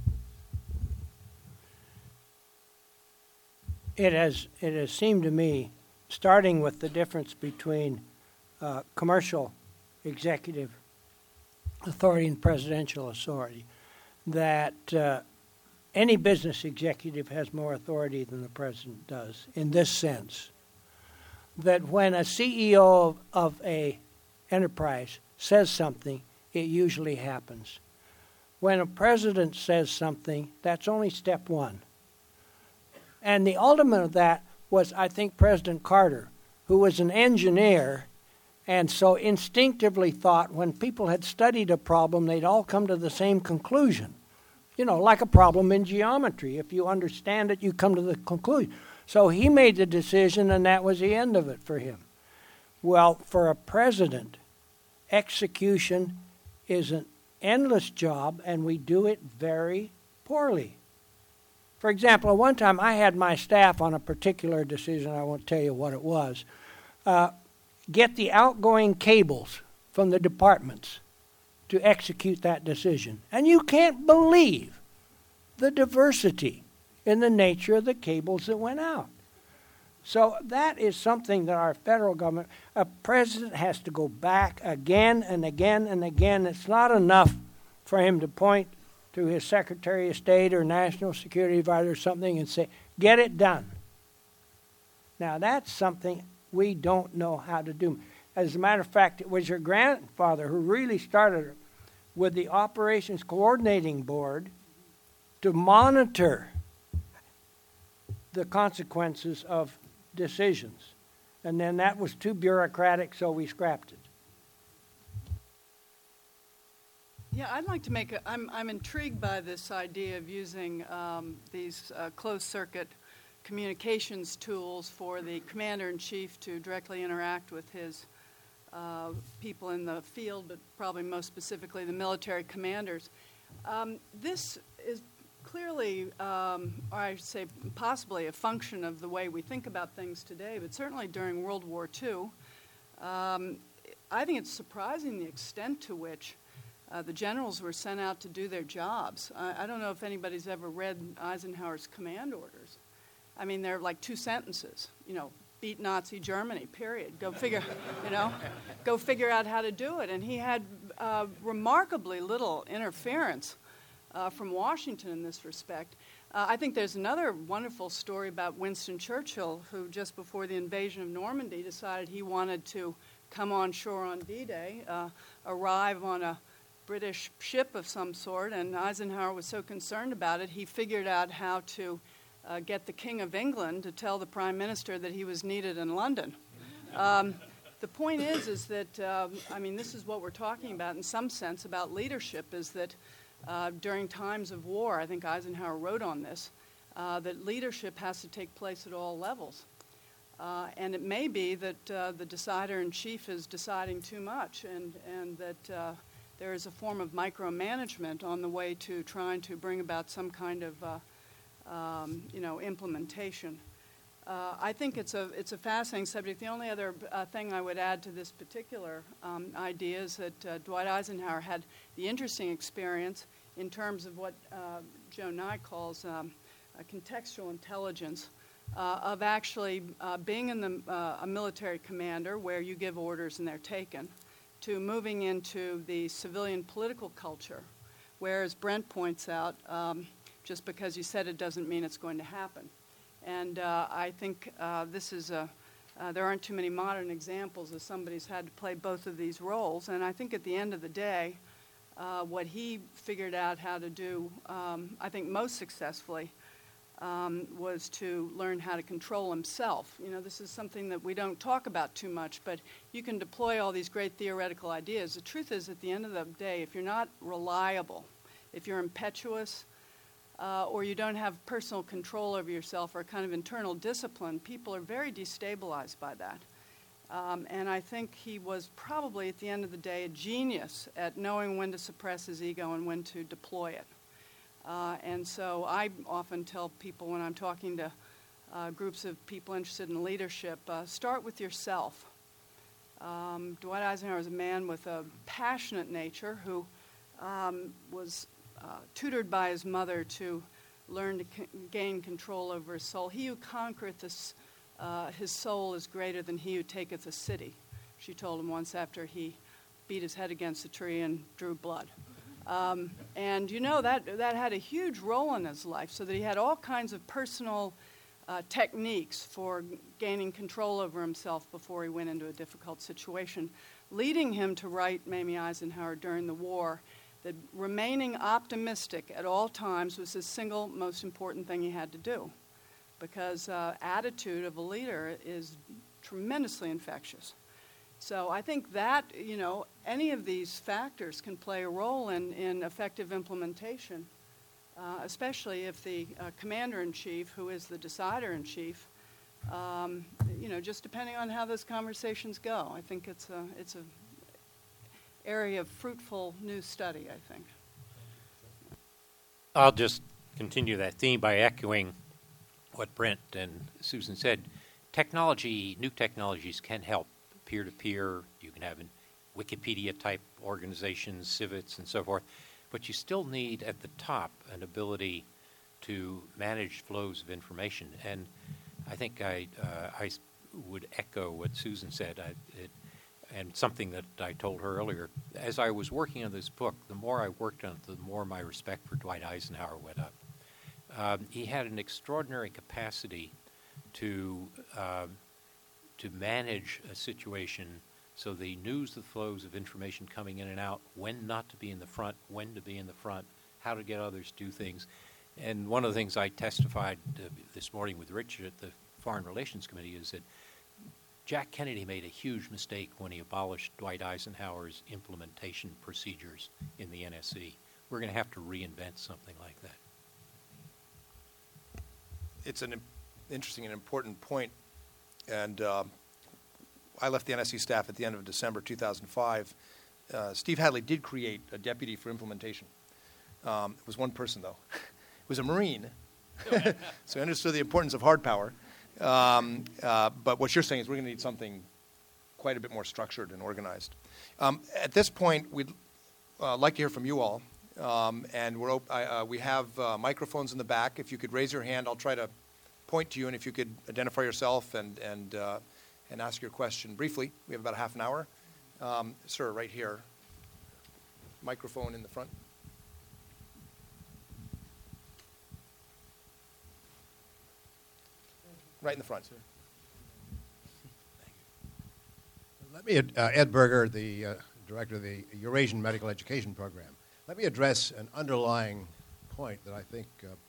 It has seemed to me, starting with the difference between commercial executive authority and presidential authority, that any business executive has more authority than the president does, in this sense, that when a CEO of a enterprise says something, it usually happens. When a president says something, that's only step one. And the ultimate of that was, I think, President Carter, who was an engineer and so instinctively thought when people had studied a problem, they'd all come to the same conclusion. Like a problem in geometry. If you understand it, you come to the conclusion. So he made the decision, and that was the end of it for him. Well, for a president, execution is an endless job, and we do it very poorly. For example, one time I had my staff on a particular decision, I won't tell you what it was, get the outgoing cables from the departments to execute that decision. And you can't believe the diversity in the nature of the cables that went out. So that is something that our federal government, a president has to go back again and again and again. It's not enough for him to point to his Secretary of State or National Security Advisor or something and say, get it done. Now that's something we don't know how to do. As a matter of fact, it was your grandfather who really started with the Operations Coordinating Board to monitor the consequences of decisions. And then that was too bureaucratic, so we scrapped it. Yeah, I'd like to make I'm intrigued by this idea of using these closed-circuit communications tools for the commander-in-chief to directly interact with his people in the field, but probably most specifically the military commanders. This is clearly, or I should say possibly, a function of the way we think about things today, but certainly during World War II. I think it's surprising the extent to which the generals were sent out to do their jobs. I don't know if anybody's ever read Eisenhower's command orders. I mean, they're like 2 sentences, beat Nazi Germany, period. Go figure, go figure out how to do it. And he had remarkably little interference from Washington in this respect. I think there's another wonderful story about Winston Churchill, who just before the invasion of Normandy decided he wanted to come on shore on D-Day, arrive on a British ship of some sort, and Eisenhower was so concerned about it, he figured out how to get the King of England to tell the Prime Minister that he was needed in London. The point is that, this is what we're talking about in some sense about leadership, is that during times of war, I think Eisenhower wrote on this, that leadership has to take place at all levels. And it may be that the decider-in-chief is deciding too much, and that there is a form of micromanagement on the way to trying to bring about some kind of implementation. I think it's a fascinating subject. The only other thing I would add to this particular idea is that Dwight Eisenhower had the interesting experience in terms of what Joe Nye calls contextual intelligence, of actually being in a military commander where you give orders and they're taken, to moving into the civilian political culture, where, as Brent points out, just because you said it doesn't mean it's going to happen. And I think this is there aren't too many modern examples of somebody's had to play both of these roles. And I think at the end of the day, what he figured out how to do, I think most successfully, was to learn how to control himself. You know, this is something that we don't talk about too much, but you can deploy all these great theoretical ideas. The truth is, at the end of the day, if you're not reliable, if you're impetuous, or you don't have personal control over yourself or kind of internal discipline, people are very destabilized by that. And I think he was probably, at the end of the day, a genius at knowing when to suppress his ego and when to deploy it. And so I often tell people when I'm talking to groups of people interested in leadership, start with yourself. Dwight Eisenhower was a man with a passionate nature who was tutored by his mother to learn to gain control over his soul. He who conquereth his soul is greater than he who taketh a city, she told him once after he beat his head against a tree and drew blood. And you know, that had a huge role in his life, so that he had all kinds of personal techniques for gaining control over himself before he went into a difficult situation, leading him to write Mamie Eisenhower during the war that remaining optimistic at all times was the single most important thing he had to do, because attitude of a leader is tremendously infectious. So I think that, you know, any of these factors can play a role in effective implementation, especially if the commander-in-chief, who is the decider-in-chief, you know, just depending on how those conversations go. I think it's a area of fruitful new study, I think. I'll just continue that theme by echoing what Brent and Susan said. Technology, new technologies can help peer-to-peer. You can have Wikipedia-type organizations, civets, and so forth. But you still need, at the top, an ability to manage flows of information. And I think I would echo what Susan said. And something that I told her earlier. As I was working on this book, the more I worked on it, the more my respect for Dwight Eisenhower went up. He had an extraordinary capacity to manage a situation so that he knew the flows of information coming in and out, when not to be in the front, when to be in the front, how to get others to do things. And one of the things I testified this morning with Richard at the Foreign Relations Committee is that Jack Kennedy made a huge mistake when he abolished Dwight Eisenhower's implementation procedures in the NSC. We're going to have to reinvent something like that. It's an interesting and important point. And I left the NSC staff at the end of December 2005. Steve Hadley did create a deputy for implementation. It was one person, though. It was a Marine, so he understood the importance of hard power. But what you're saying is we're going to need something quite a bit more structured and organized. At this point, we'd like to hear from you all. And we have microphones in the back. If you could raise your hand, I'll try to point to you. And if you could identify yourself and ask your question briefly. We have about a half an hour. Sir, right here. Microphone in the front. Right in the front, sir. Let me, Ed Berger, the director of the Eurasian Medical Education Program. Let me address an underlying point that I think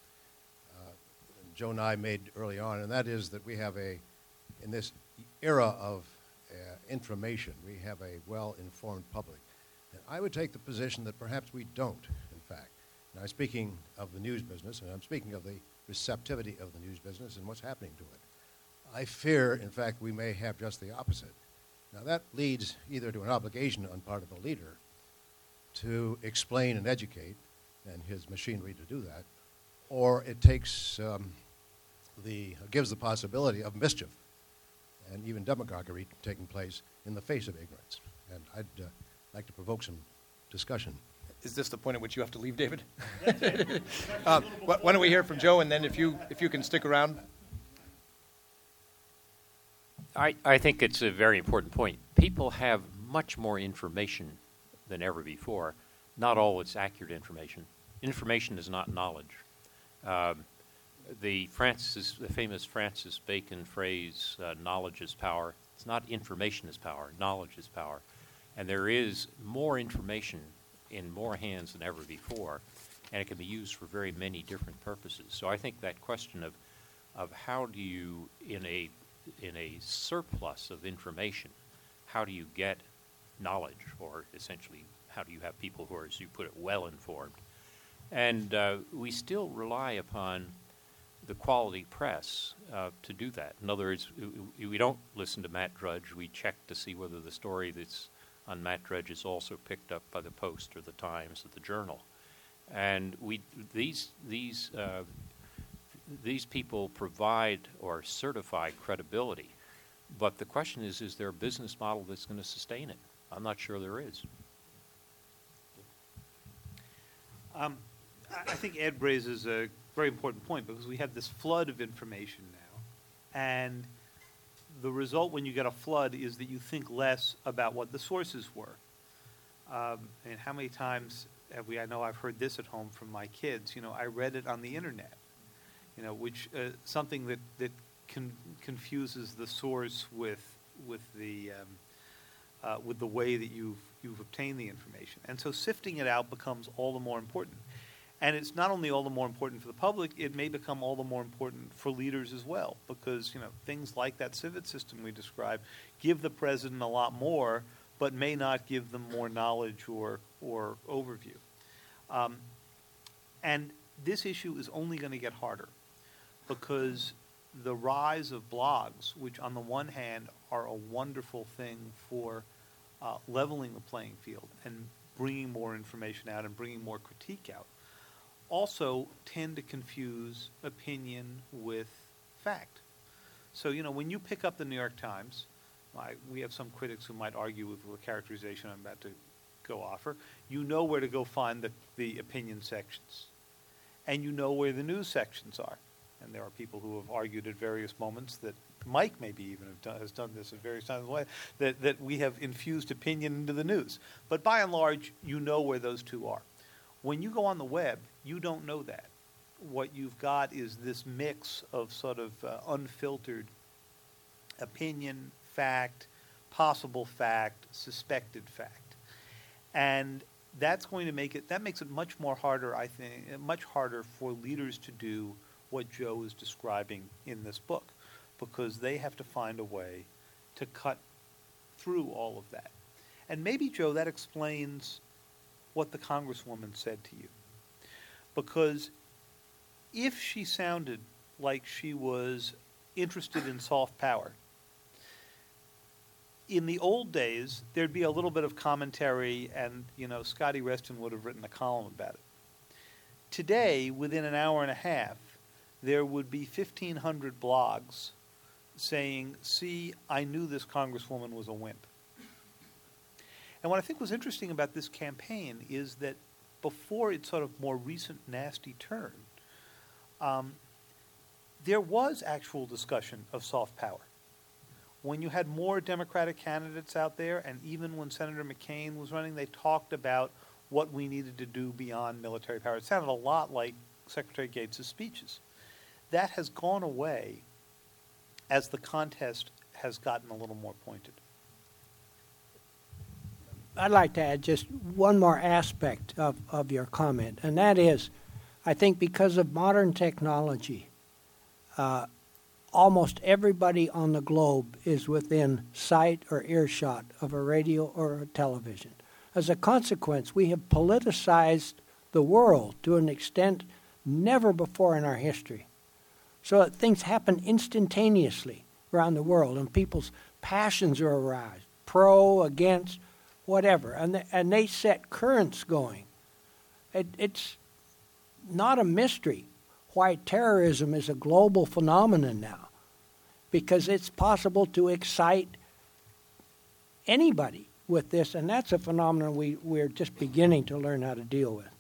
Joe and I made early on, and that is that we have in this era of information, we have a well-informed public. And I would take the position that perhaps we don't, in fact. Now, I'm speaking of the news business, and I'm speaking of the receptivity of the news business and what's happening to it. I fear, in fact, we may have just the opposite. Now, that leads either to an obligation on part of the leader to explain and educate, and his machinery to do that, or it takes gives the possibility of mischief and even demagoguery taking place in the face of ignorance. And I'd like to provoke some discussion. Is this the point at which you have to leave, David? Why don't we hear from Joe, and then if you can stick around. I think it's a very important point. People have much more information than ever before. Not all it's accurate information. Information is not knowledge. The famous Francis Bacon phrase, knowledge is power. It's not information is power, knowledge is power. And there is more information in more hands than ever before, and it can be used for very many different purposes. So I think that question of how do you, in a surplus of information, how do you get knowledge, or essentially how do you have people who are, as you put it, well-informed? And we still rely upon the quality press to do that. In other words, we don't listen to Matt Drudge. We check to see whether the story that's on Matt Drudge is also picked up by the Post or the Times or the Journal. And these people provide or certify credibility. But the question is there a business model that's going to sustain it? I'm not sure there is. I think Ed raises a very important point, because we have this flood of information now, and the result when you get a flood is that you think less about what the sources were. And how many times have I know I've heard this at home from my kids, I read it on the internet, which something that confuses the source with the way that you've obtained the information. And so sifting it out becomes all the more important. And it's not only all the more important for the public, it may become all the more important for leaders as well, because things like that civet system we described give the president a lot more, but may not give them more knowledge or overview. And this issue is only going to get harder, because the rise of blogs, which on the one hand are a wonderful thing for leveling the playing field and bringing more information out and bringing more critique out, also tend to confuse opinion with fact. So, when you pick up the New York Times, we have some critics who might argue with the characterization I'm about to go offer. You know where to go find the opinion sections. And you know where the news sections are. And there are people who have argued at various moments that Mike maybe even has done this at various times, that we have infused opinion into the news. But by and large, you know where those two are. When you go on the web, you don't know that. What you've got is this mix of sort of unfiltered opinion, fact, possible fact, suspected fact. And that's going to makes it much more harder, I think, much harder for leaders to do what Joe is describing in this book, because they have to find a way to cut through all of that. And maybe, Joe, that explains what the Congresswoman said to you. Because if she sounded like she was interested in soft power, in the old days, there'd be a little bit of commentary, and, Scotty Reston would have written a column about it. Today, within an hour and a half, there would be 1,500 blogs saying, see, I knew this Congresswoman was a wimp. And what I think was interesting about this campaign is that before its sort of more recent nasty turn, there was actual discussion of soft power. When you had more Democratic candidates out there, and even when Senator McCain was running, they talked about what we needed to do beyond military power. It sounded a lot like Secretary Gates' speeches. That has gone away as the contest has gotten a little more pointed. I'd like to add just one more aspect of your comment, and that is, I think because of modern technology, almost everybody on the globe is within sight or earshot of a radio or a television. As a consequence, we have politicized the world to an extent never before in our history. So that things happen instantaneously around the world, and people's passions are aroused, pro, against, whatever, and they set currents going. It's not a mystery why terrorism is a global phenomenon now, because it's possible to excite anybody with this, and that's a phenomenon we're just beginning to learn how to deal with.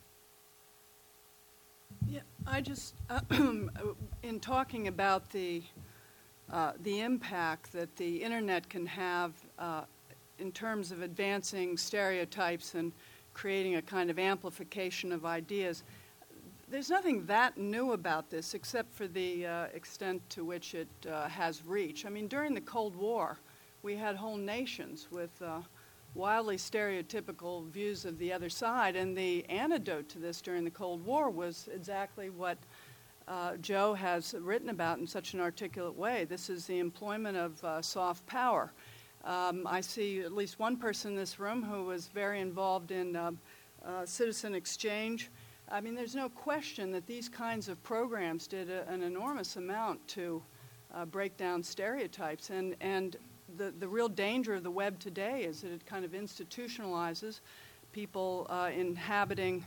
Yeah, I just, in talking about the the impact that the internet can have in terms of advancing stereotypes and creating a kind of amplification of ideas. There's nothing that new about this except for the extent to which it has reach. I mean, during the Cold War, we had whole nations with wildly stereotypical views of the other side, and the antidote to this during the Cold War was exactly what Joe has written about in such an articulate way. This is the employment of soft power. I see at least one person in this room who was very involved in citizen exchange. I mean, there's no question that these kinds of programs did an enormous amount to break down stereotypes. And the real danger of the web today is that it kind of institutionalizes people inhabiting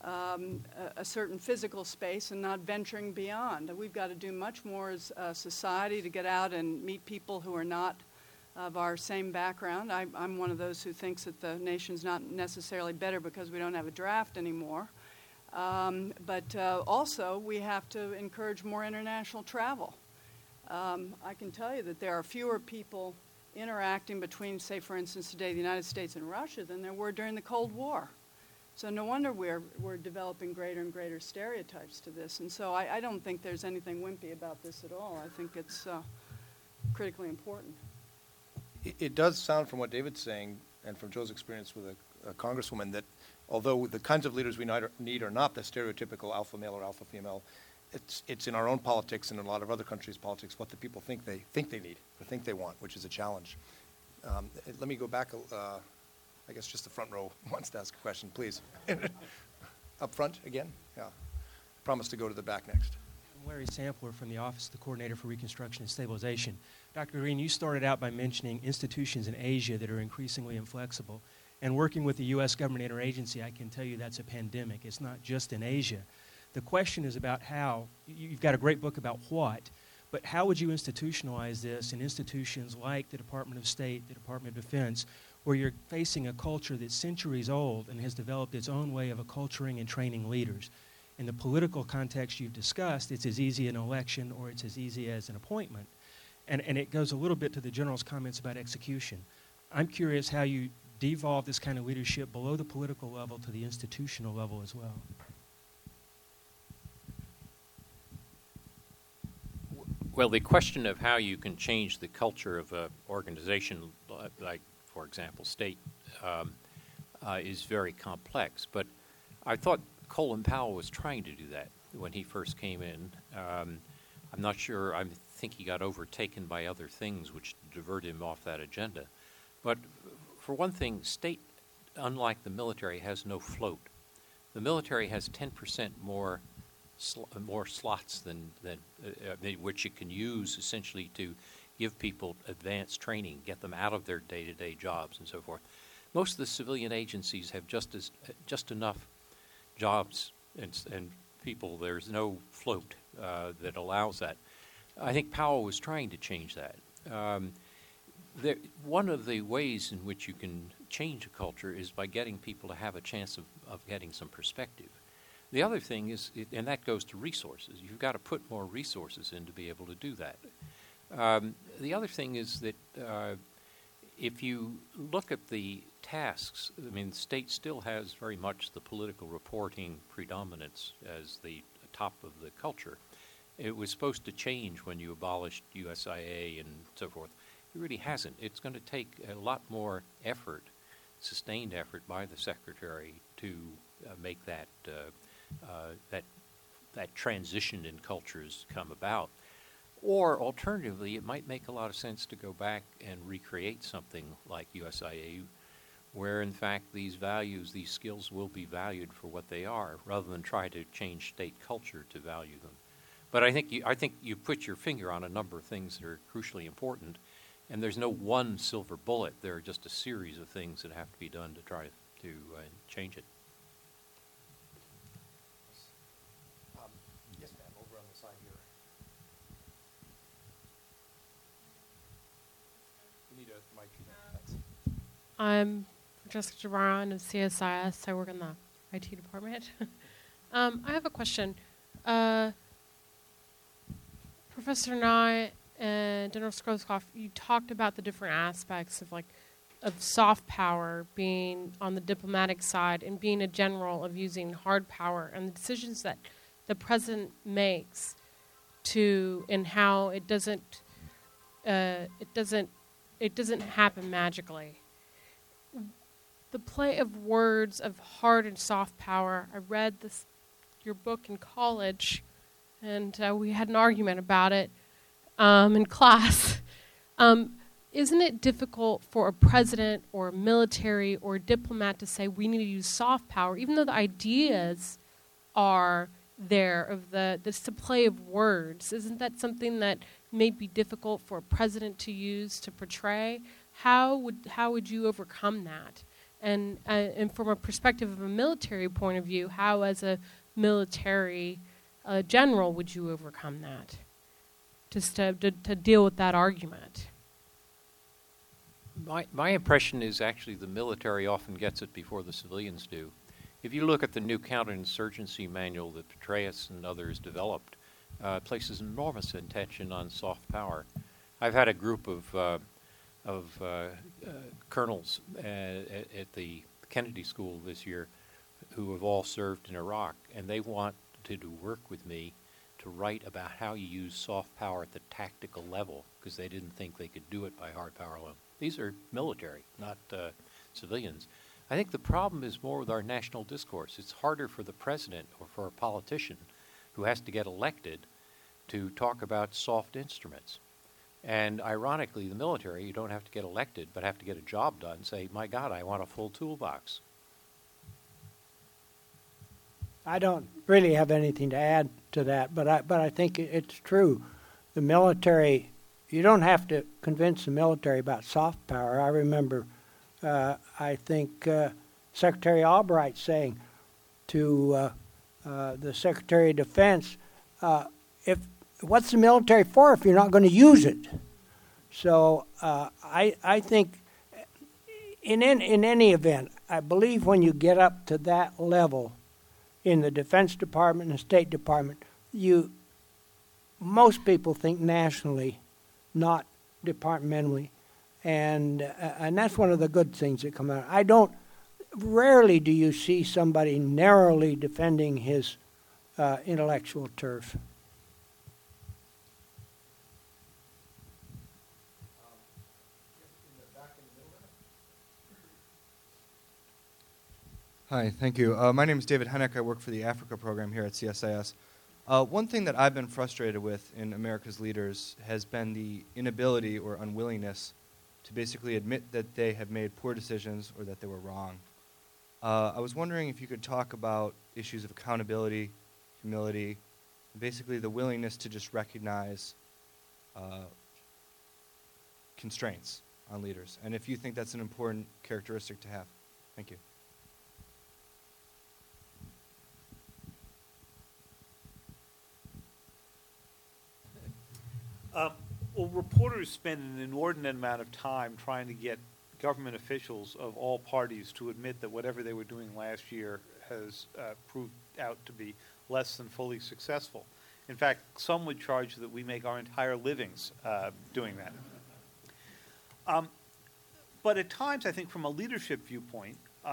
a certain physical space and not venturing beyond. We've got to do much more as a society to get out and meet people who are not of our same background. I'm one of those who thinks that the nation's not necessarily better because we don't have a draft anymore. But also, we have to encourage more international travel. I can tell you that there are fewer people interacting between, say, for instance, today, the United States and Russia than there were during the Cold War. So no wonder we're developing greater and greater stereotypes to this. And so I don't think there's anything wimpy about this at all. I think it's critically important. It does sound from what David's saying and from Joe's experience with a congresswoman that although the kinds of leaders we need are not the stereotypical alpha male or alpha female, it's in our own politics and in a lot of other countries' politics what the people think they need or think they want, which is a challenge. Let me go back. I guess just the front row wants to ask a question, please. Up front again? Yeah. Promise to go to the back next. I'm Larry Sampler from the Office of the Coordinator for Reconstruction and Stabilization. Dr. Green, you started out by mentioning institutions in Asia that are increasingly inflexible. And working with the U.S. government interagency, I can tell you that's a pandemic. It's not just in Asia. The question is about how. You've got a great book about what, but how would you institutionalize this in institutions like the Department of State, the Department of Defense, where you're facing a culture that's centuries old and has developed its own way of acculturing and training leaders? In the political context you've discussed, it's as easy an election or it's as easy as an appointment. And it goes a little bit to the General's comments about execution. I'm curious how you devolve this kind of leadership below the political level to the institutional level as well. Well, the question of how you can change the culture of an organization, like, for example, state, is very complex. But I thought Colin Powell was trying to do that when he first came in. I'm not sure. I think he got overtaken by other things which diverted him off that agenda. But for one thing, state, unlike the military, has no float. The military has 10% more slots than which it can use essentially to give people advanced training, get them out of their day-to-day jobs and so forth. Most of the civilian agencies have just enough jobs and people. There's no float that allows that. I think Powell was trying to change that. One of the ways in which you can change a culture is by getting people to have a chance of getting some perspective. The other thing is, and that goes to resources. You've got to put more resources in to be able to do that. The other thing is that if you look at the tasks, I mean, the state still has very much the political reporting predominance as the top of the culture. It was supposed to change when you abolished USIA and so forth. It really hasn't. It's going to take a lot more effort, sustained effort by the Secretary to make that transition in cultures come about. Or alternatively, it might make a lot of sense to go back and recreate something like USIA, where in fact these values, these skills will be valued for what they are, rather than try to change state culture to value them. But I think you put your finger on a number of things that are crucially important, and there's no one silver bullet. There are just a series of things that have to be done to try to change it. Yes, ma'am, over on the side here. You need a mic. Thanks. I'm Jessica Jabron of CSIS. I work in the IT department. I have a question. Professor Nye, and General Scowcroft, you talked about the different aspects of soft power being on the diplomatic side and being a general of using hard power, and the decisions that the president makes and how it doesn't happen magically. The play of words of hard and soft power. I read your book in college, and we had an argument about it in class. Isn't it difficult for a president or a military or a diplomat to say we need to use soft power, even though the ideas are there of this play of words? Isn't that something that may be difficult for a president to use to portray? How would you overcome that? And from a perspective of a military point of view, how as a military general would you overcome that? Just to deal with that argument. My impression is actually the military often gets it before the civilians do. If you look at the new counterinsurgency manual that Petraeus and others developed, places enormous attention on soft power. I've had a group of colonels at the Kennedy School this year who have all served in Iraq, and they wanted to work with me to write about how you use soft power at the tactical level, because they didn't think they could do it by hard power alone. These are military, not civilians. I think the problem is more with our national discourse. It's harder for the president or for a politician who has to get elected to talk about soft instruments. And ironically, the military, you don't have to get elected, but have to get a job done. Say, my God, I want a full toolbox. I don't really have anything to add to that, but I think it's true. The military, you don't have to convince the military about soft power. I remember, I think, Secretary Albright saying to the Secretary of Defense, what's the military for if you're not going to use it? So I think in any event, I believe when you get up to that level in the Defense Department and the State Department, most people think nationally, not departmentally, and that's one of the good things that come out. Rarely do you see somebody narrowly defending his intellectual turf. Hi, thank you. My name is David Hennick. I work for the Africa program here at CSIS. One thing that I've been frustrated with in America's leaders has been the inability or unwillingness to basically admit that they have made poor decisions or that they were wrong. I was wondering if you could talk about issues of accountability, humility, and basically the willingness to just recognize constraints on leaders, and if you think that's an important characteristic to have. Thank you. Well, reporters spend an inordinate amount of time trying to get government officials of all parties to admit that whatever they were doing last year has proved out to be less than fully successful. In fact, some would charge that we make our entire livings doing that. But at times, I think from a leadership viewpoint,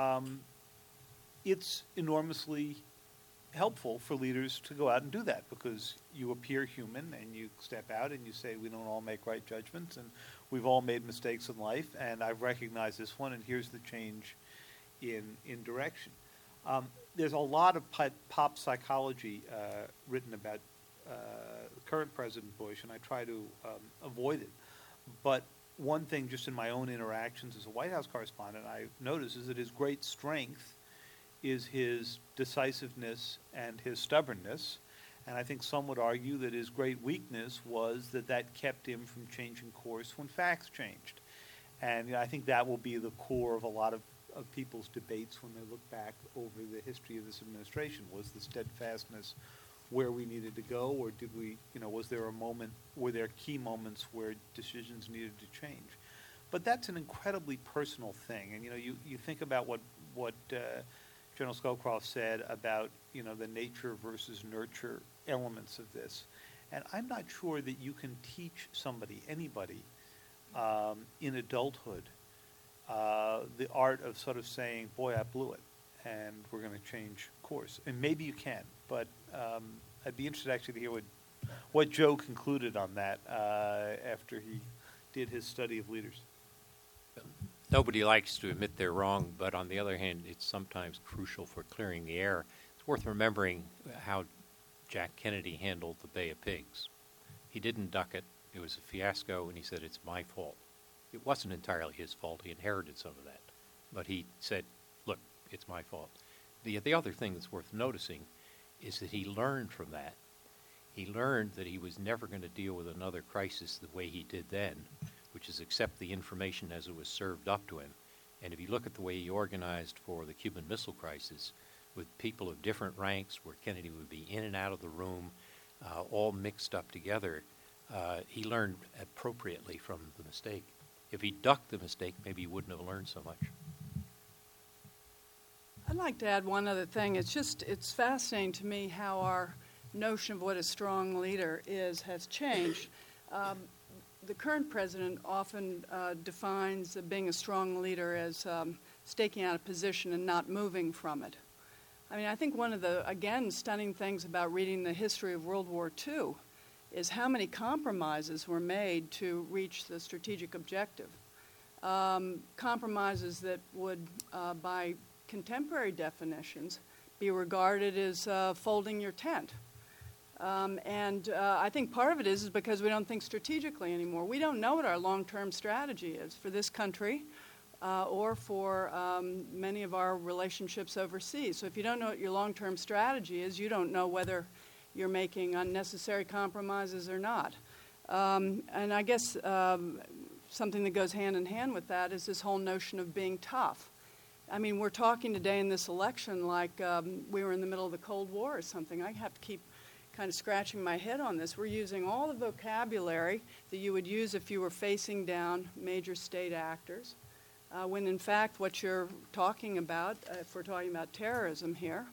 it's enormously helpful for leaders to go out and do that, because you appear human and you step out and you say we don't all make right judgments and we've all made mistakes in life, and I've recognized this one, and here's the change in direction. There's a lot of pop psychology written about current President Bush, and I try to avoid it. But one thing just in my own interactions as a White House correspondent I noticed is that his great strength is his decisiveness and his stubbornness. And I think some would argue that his great weakness was that kept him from changing course when facts changed. And I think that will be the core of a lot of people's debates when they look back over the history of this administration. Was the steadfastness where we needed to go, or did we, was there a moment, were there key moments where decisions needed to change? But that's an incredibly personal thing. And, you think about what General Scowcroft said about, the nature versus nurture elements of this. And I'm not sure that you can teach somebody, anybody, in adulthood, the art of sort of saying, boy, I blew it, and we're going to change course. And maybe you can, but I'd be interested actually to hear what Joe concluded on that after he did his study of leaders. Nobody likes to admit they're wrong, but on the other hand, it's sometimes crucial for clearing the air. It's worth remembering how Jack Kennedy handled the Bay of Pigs. He didn't duck it. It was a fiasco, and he said, it's my fault. It wasn't entirely his fault. He inherited some of that. But he said, look, it's my fault. The other thing that's worth noticing is that he learned from that. He learned that he was never going to deal with another crisis the way he did then, which is accept the information as it was served up to him. And if you look at the way he organized for the Cuban Missile Crisis, with people of different ranks, where Kennedy would be in and out of the room, all mixed up together, he learned appropriately from the mistake. If he ducked the mistake, maybe he wouldn't have learned so much. I'd like to add one other thing. It's fascinating to me how our notion of what a strong leader is has changed. The current president often defines being a strong leader as staking out a position and not moving from it. I mean, I think one of the, again, stunning things about reading the history of World War II is how many compromises were made to reach the strategic objective. Compromises that would, by contemporary definitions, be regarded as folding your tent. I think part of it is because we don't think strategically anymore. We don't know what our long-term strategy is for this country or for many of our relationships overseas. So if you don't know what your long-term strategy is, you don't know whether you're making unnecessary compromises or not. And I guess something that goes hand in hand with that is this whole notion of being tough. I mean, we're talking today in this election like we were in the middle of the Cold War or something. I have to keep kind of scratching my head on this. We're using all the vocabulary that you would use if you were facing down major state actors, when in fact what you're talking about, if we're talking about terrorism here,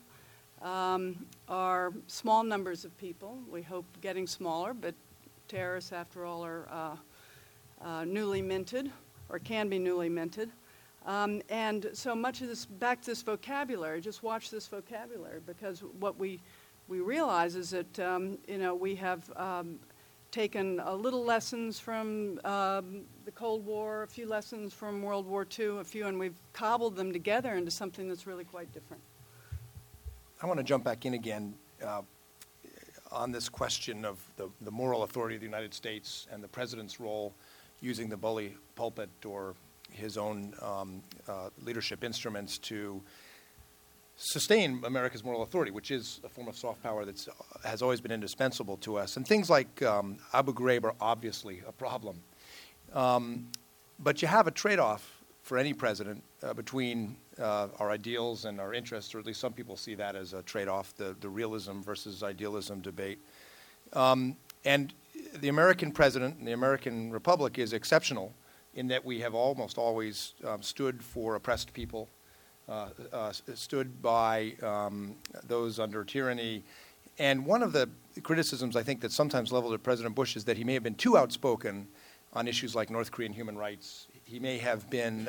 are small numbers of people. We hope getting smaller, but terrorists, after all, are newly minted or can be newly minted. And so much of this, back to this vocabulary, just watch this vocabulary, because what we realize is that, we have taken a little lessons from the Cold War, a few lessons from World War II, and we've cobbled them together into something that's really quite different. I want to jump back in again on this question of the moral authority of the United States and the president's role using the bully pulpit or his own leadership instruments to sustain America's moral authority, which is a form of soft power that has always been indispensable to us. And things like Abu Ghraib are obviously a problem. But you have a trade-off for any president between our ideals and our interests, or at least some people see that as a trade-off, the realism versus idealism debate. And the American president and the American Republic is exceptional in that we have almost always stood for oppressed people, stood by those under tyranny. And one of the criticisms I think that's sometimes leveled at President Bush is that he may have been too outspoken on issues like North Korean human rights. He may have been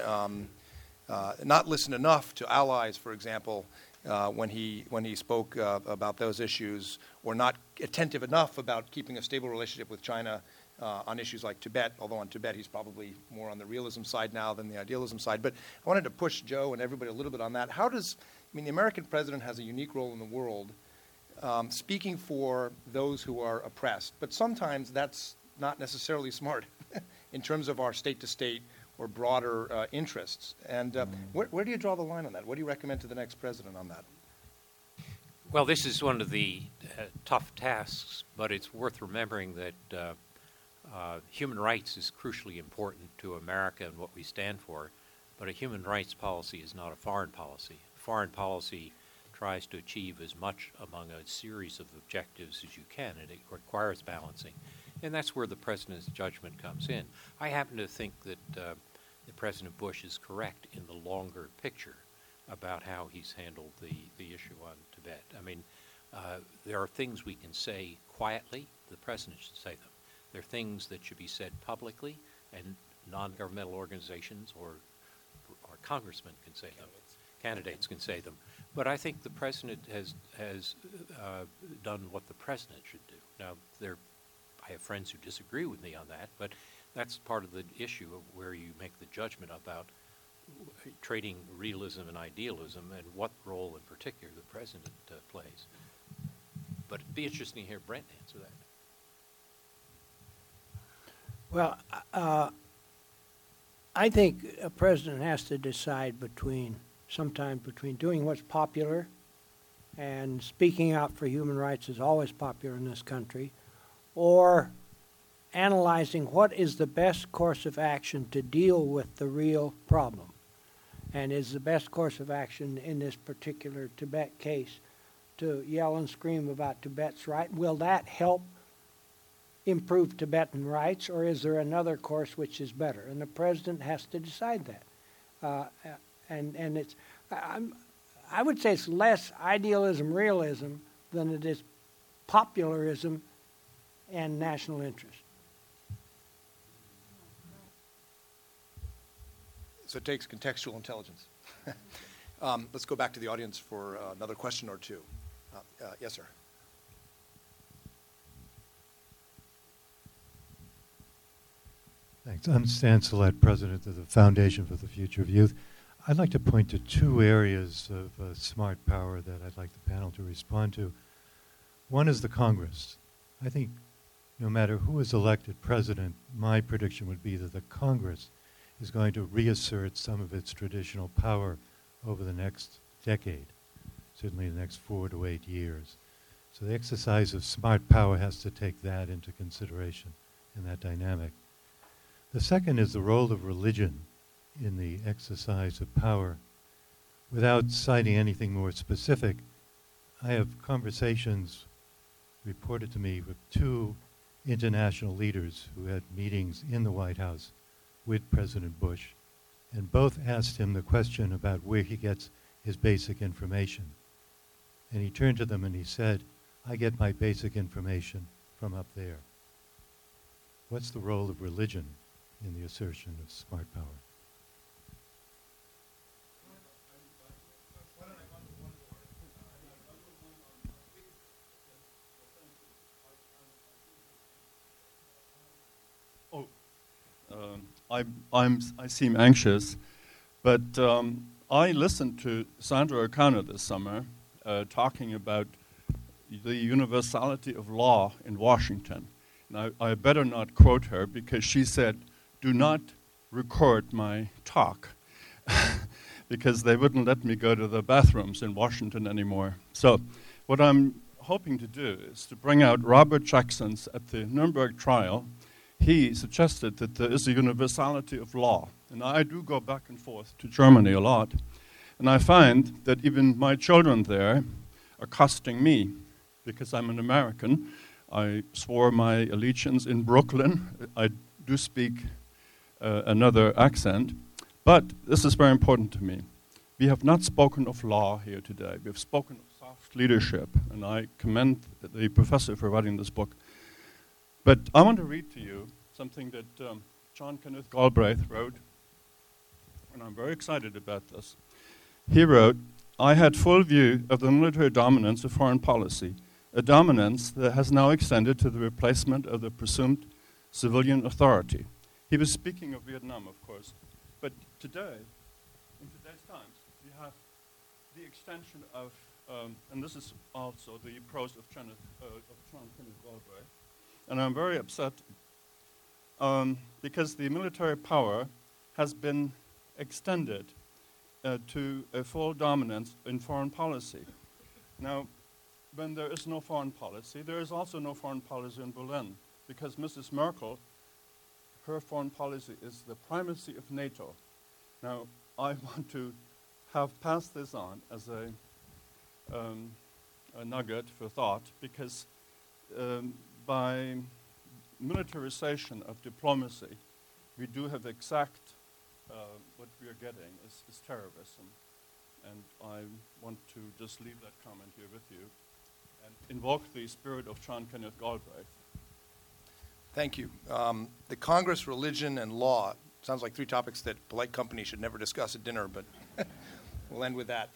not listened enough to allies, for example, when he spoke about those issues, or not attentive enough about keeping a stable relationship with China on issues like Tibet, although on Tibet he's probably more on the realism side now than the idealism side. But I wanted to push Joe and everybody a little bit on that. The American president has a unique role in the world, speaking for those who are oppressed, but sometimes that's not necessarily smart in terms of our state-to-state or broader interests. And where do you draw the line on that? What do you recommend to the next president on that? Well, this is one of the tough tasks, but it's worth remembering that human rights is crucially important to America and what we stand for, but a human rights policy is not a foreign policy. Foreign policy tries to achieve as much among a series of objectives as you can, and it requires balancing. And that's where the president's judgment comes in. I happen to think that President Bush is correct in the longer picture about how he's handled the issue on Tibet. I mean, there are things we can say quietly the president should say them. They're things that should be said publicly, and non-governmental organizations or congressmen can say them. Candidates can say them. But I think the president has done what the president should do. Now, I have friends who disagree with me on that, but that's part of the issue of where you make the judgment about trading realism and idealism and what role in particular the president plays. But it'd be interesting to hear Brent answer that. Well, I think a president has to decide sometimes between doing what's popular, and speaking out for human rights is always popular in this country, or analyzing what is the best course of action to deal with the real problem. And is the best course of action in this particular Tibet case to yell and scream about Tibet's right? Will that help improve Tibetan rights, or is there another course which is better? And the president has to decide that. And it's, I would say it's less idealism, realism than it is popularism and national interest. So it takes contextual intelligence. Let's go back to the audience for another question or two. Yes, sir. Thanks. I'm Stan Salette, president of the Foundation for the Future of Youth. I'd like to point to two areas of smart power that I'd like the panel to respond to. One is the Congress. I think no matter who is elected president, my prediction would be that the Congress is going to reassert some of its traditional power over the next decade, certainly the next 4 to 8 years. So the exercise of smart power has to take that into consideration in that dynamic. The second is the role of religion in the exercise of power. Without citing anything more specific, I have conversations reported to me with 2 international leaders who had meetings in the White House with President Bush, and both asked him the question about where he gets his basic information. And he turned to them and he said, "I get my basic information from up there." What's the role of religion in the assertion of smart power? I seem anxious, but I listened to Sandra O'Connor this summer talking about the universality of law in Washington. Now, I better not quote her because she said, "Do not record my talk," because they wouldn't let me go to the bathrooms in Washington anymore. So what I'm hoping to do is to bring out Robert Jackson's at the Nuremberg trial. He suggested that there is a universality of law. And I do go back and forth to Germany a lot. And I find that even my children there are accosting me because I'm an American. I swore my allegiance in Brooklyn. I do speak another accent. But this is very important to me. We have not spoken of law here today. We have spoken of soft leadership. And I commend the professor for writing this book. But I want to read to you something that John Kenneth Galbraith wrote, and I'm very excited about this. He wrote, "I had full view of the military dominance of foreign policy, a dominance that has now extended to the replacement of the presumed civilian authority." He was speaking of Vietnam, of course. But today, in today's times, we have the extension of, and this is also the prose of John Kenneth Galbraith. And I'm very upset because the military power has been extended to a full dominance in foreign policy. Now, when there is no foreign policy, there is also no foreign policy in Berlin, because Mrs. Merkel, her foreign policy is the primacy of NATO. Now, I want to have passed this on as a nugget for thought, because by militarization of diplomacy, we do have exact what we are getting is terrorism. And I want to just leave that comment here with you and invoke the spirit of John Kenneth Galbraith. Thank you. The Congress, religion, and law sounds like three topics that polite company should never discuss at dinner, but we'll end with that.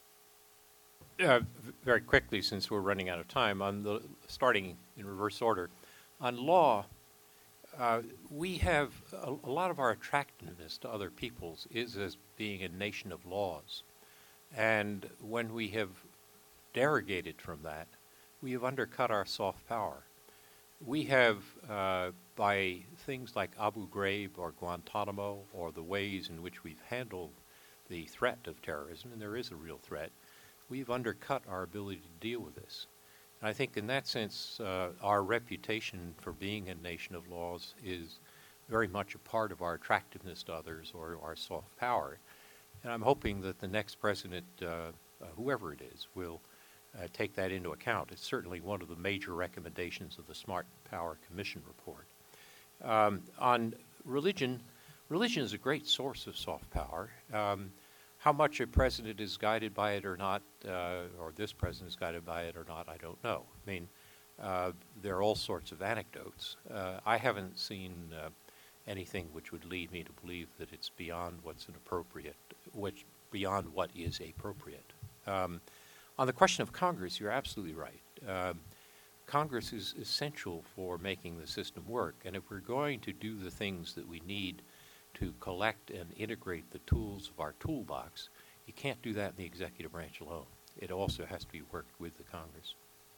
Very quickly, since we're running out of time, starting in reverse order, on law, we have a lot of our attractiveness to other peoples is as being a nation of laws. And when we have derogated from that, we have undercut our soft power. We have, by things like Abu Ghraib or Guantanamo or the ways in which we've handled the threat of terrorism, and there is a real threat, we've undercut our ability to deal with this. And I think in that sense, our reputation for being a nation of laws is very much a part of our attractiveness to others or our soft power. And I'm hoping that the next president, whoever it is, will take that into account. It's certainly one of the major recommendations of the Smart Power Commission report. On religion, religion is a great source of soft power. How much a president is guided by it or not, or this president is guided by it or not, I don't know. I mean, there are all sorts of anecdotes. I haven't seen anything which would lead me to believe that it's beyond what's beyond what is appropriate. On the question of Congress, you're absolutely right. Congress is essential for making the system work, and if we're going to do the things that we need to collect and integrate the tools of our toolbox, you can't do that in the executive branch alone. It also has to be worked with the Congress.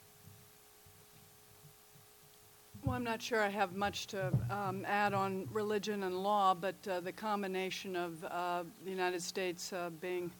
Well, I'm not sure I have much to add on religion and law, but the combination of the United States being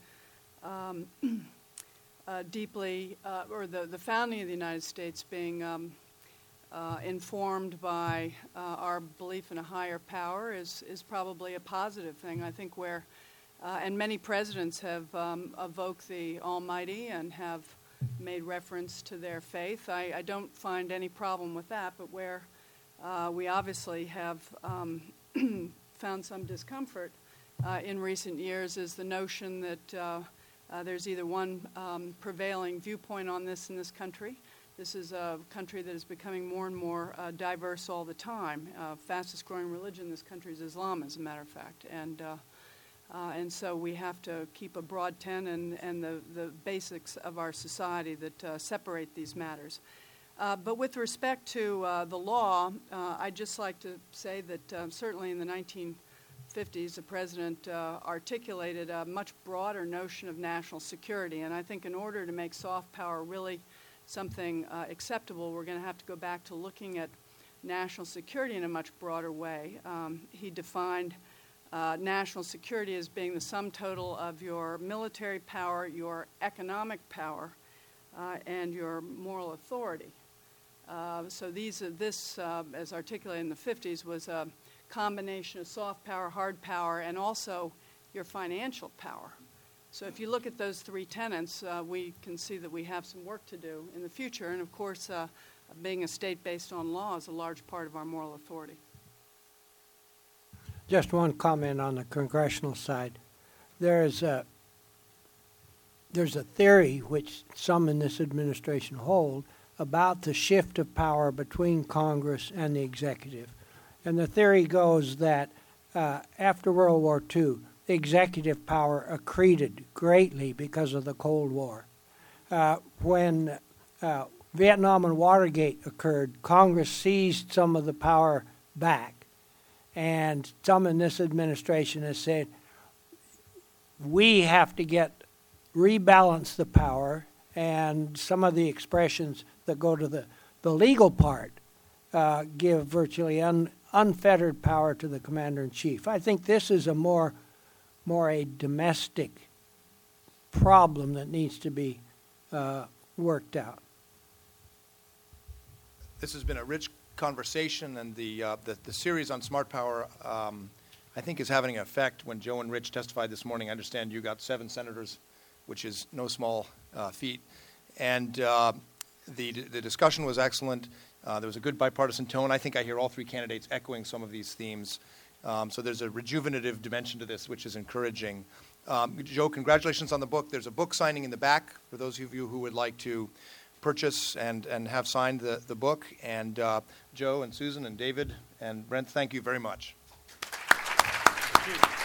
deeply, or the founding of the United States being informed by our belief in a higher power is probably a positive thing. I think and many presidents have evoked the Almighty and have made reference to their faith. I don't find any problem with that, but where we obviously have found some discomfort in recent years is the notion that there's either one prevailing viewpoint on this in this country. This is a country that is becoming more and more diverse all the time. Fastest growing religion in this country is Islam, as a matter of fact. And so we have to keep a broad tent and the basics of our society that separate these matters. But with respect to the law, I'd just like to say that certainly in the 1950s, the president articulated a much broader notion of national security. And I think in order to make soft power really something acceptable, we're going to have to go back to looking at national security in a much broader way. He defined national security as being the sum total of your military power, your economic power, and your moral authority. So this, as articulated in the 50s, was a combination of soft power, hard power, and also your financial power. So if you look at those three tenets, we can see that we have some work to do in the future. And of course, being a state based on law is a large part of our moral authority. Just one comment on the congressional side. There's a theory which some in this administration hold about the shift of power between Congress and the executive. And the theory goes that after World War II, the executive power accreted greatly because of the Cold War. When Vietnam and Watergate occurred, Congress seized some of the power back. And some in this administration has said, we have to rebalance the power, and some of the expressions that go to the legal part give virtually unfettered power to the commander-in-chief. I think this is a more a domestic problem that needs to be worked out. This has been a rich conversation, and the series on smart power, I think, is having an effect. When Joe and Rich testified this morning, I understand you got 7 senators, which is no small feat. And the discussion was excellent. There was a good bipartisan tone. I think I hear all 3 candidates echoing some of these themes. So there's a rejuvenative dimension to this, which is encouraging. Joe, congratulations on the book. There's a book signing in the back for those of you who would like to purchase and have signed the book. And Joe and Susan and David and Brent, thank you very much. Thank you.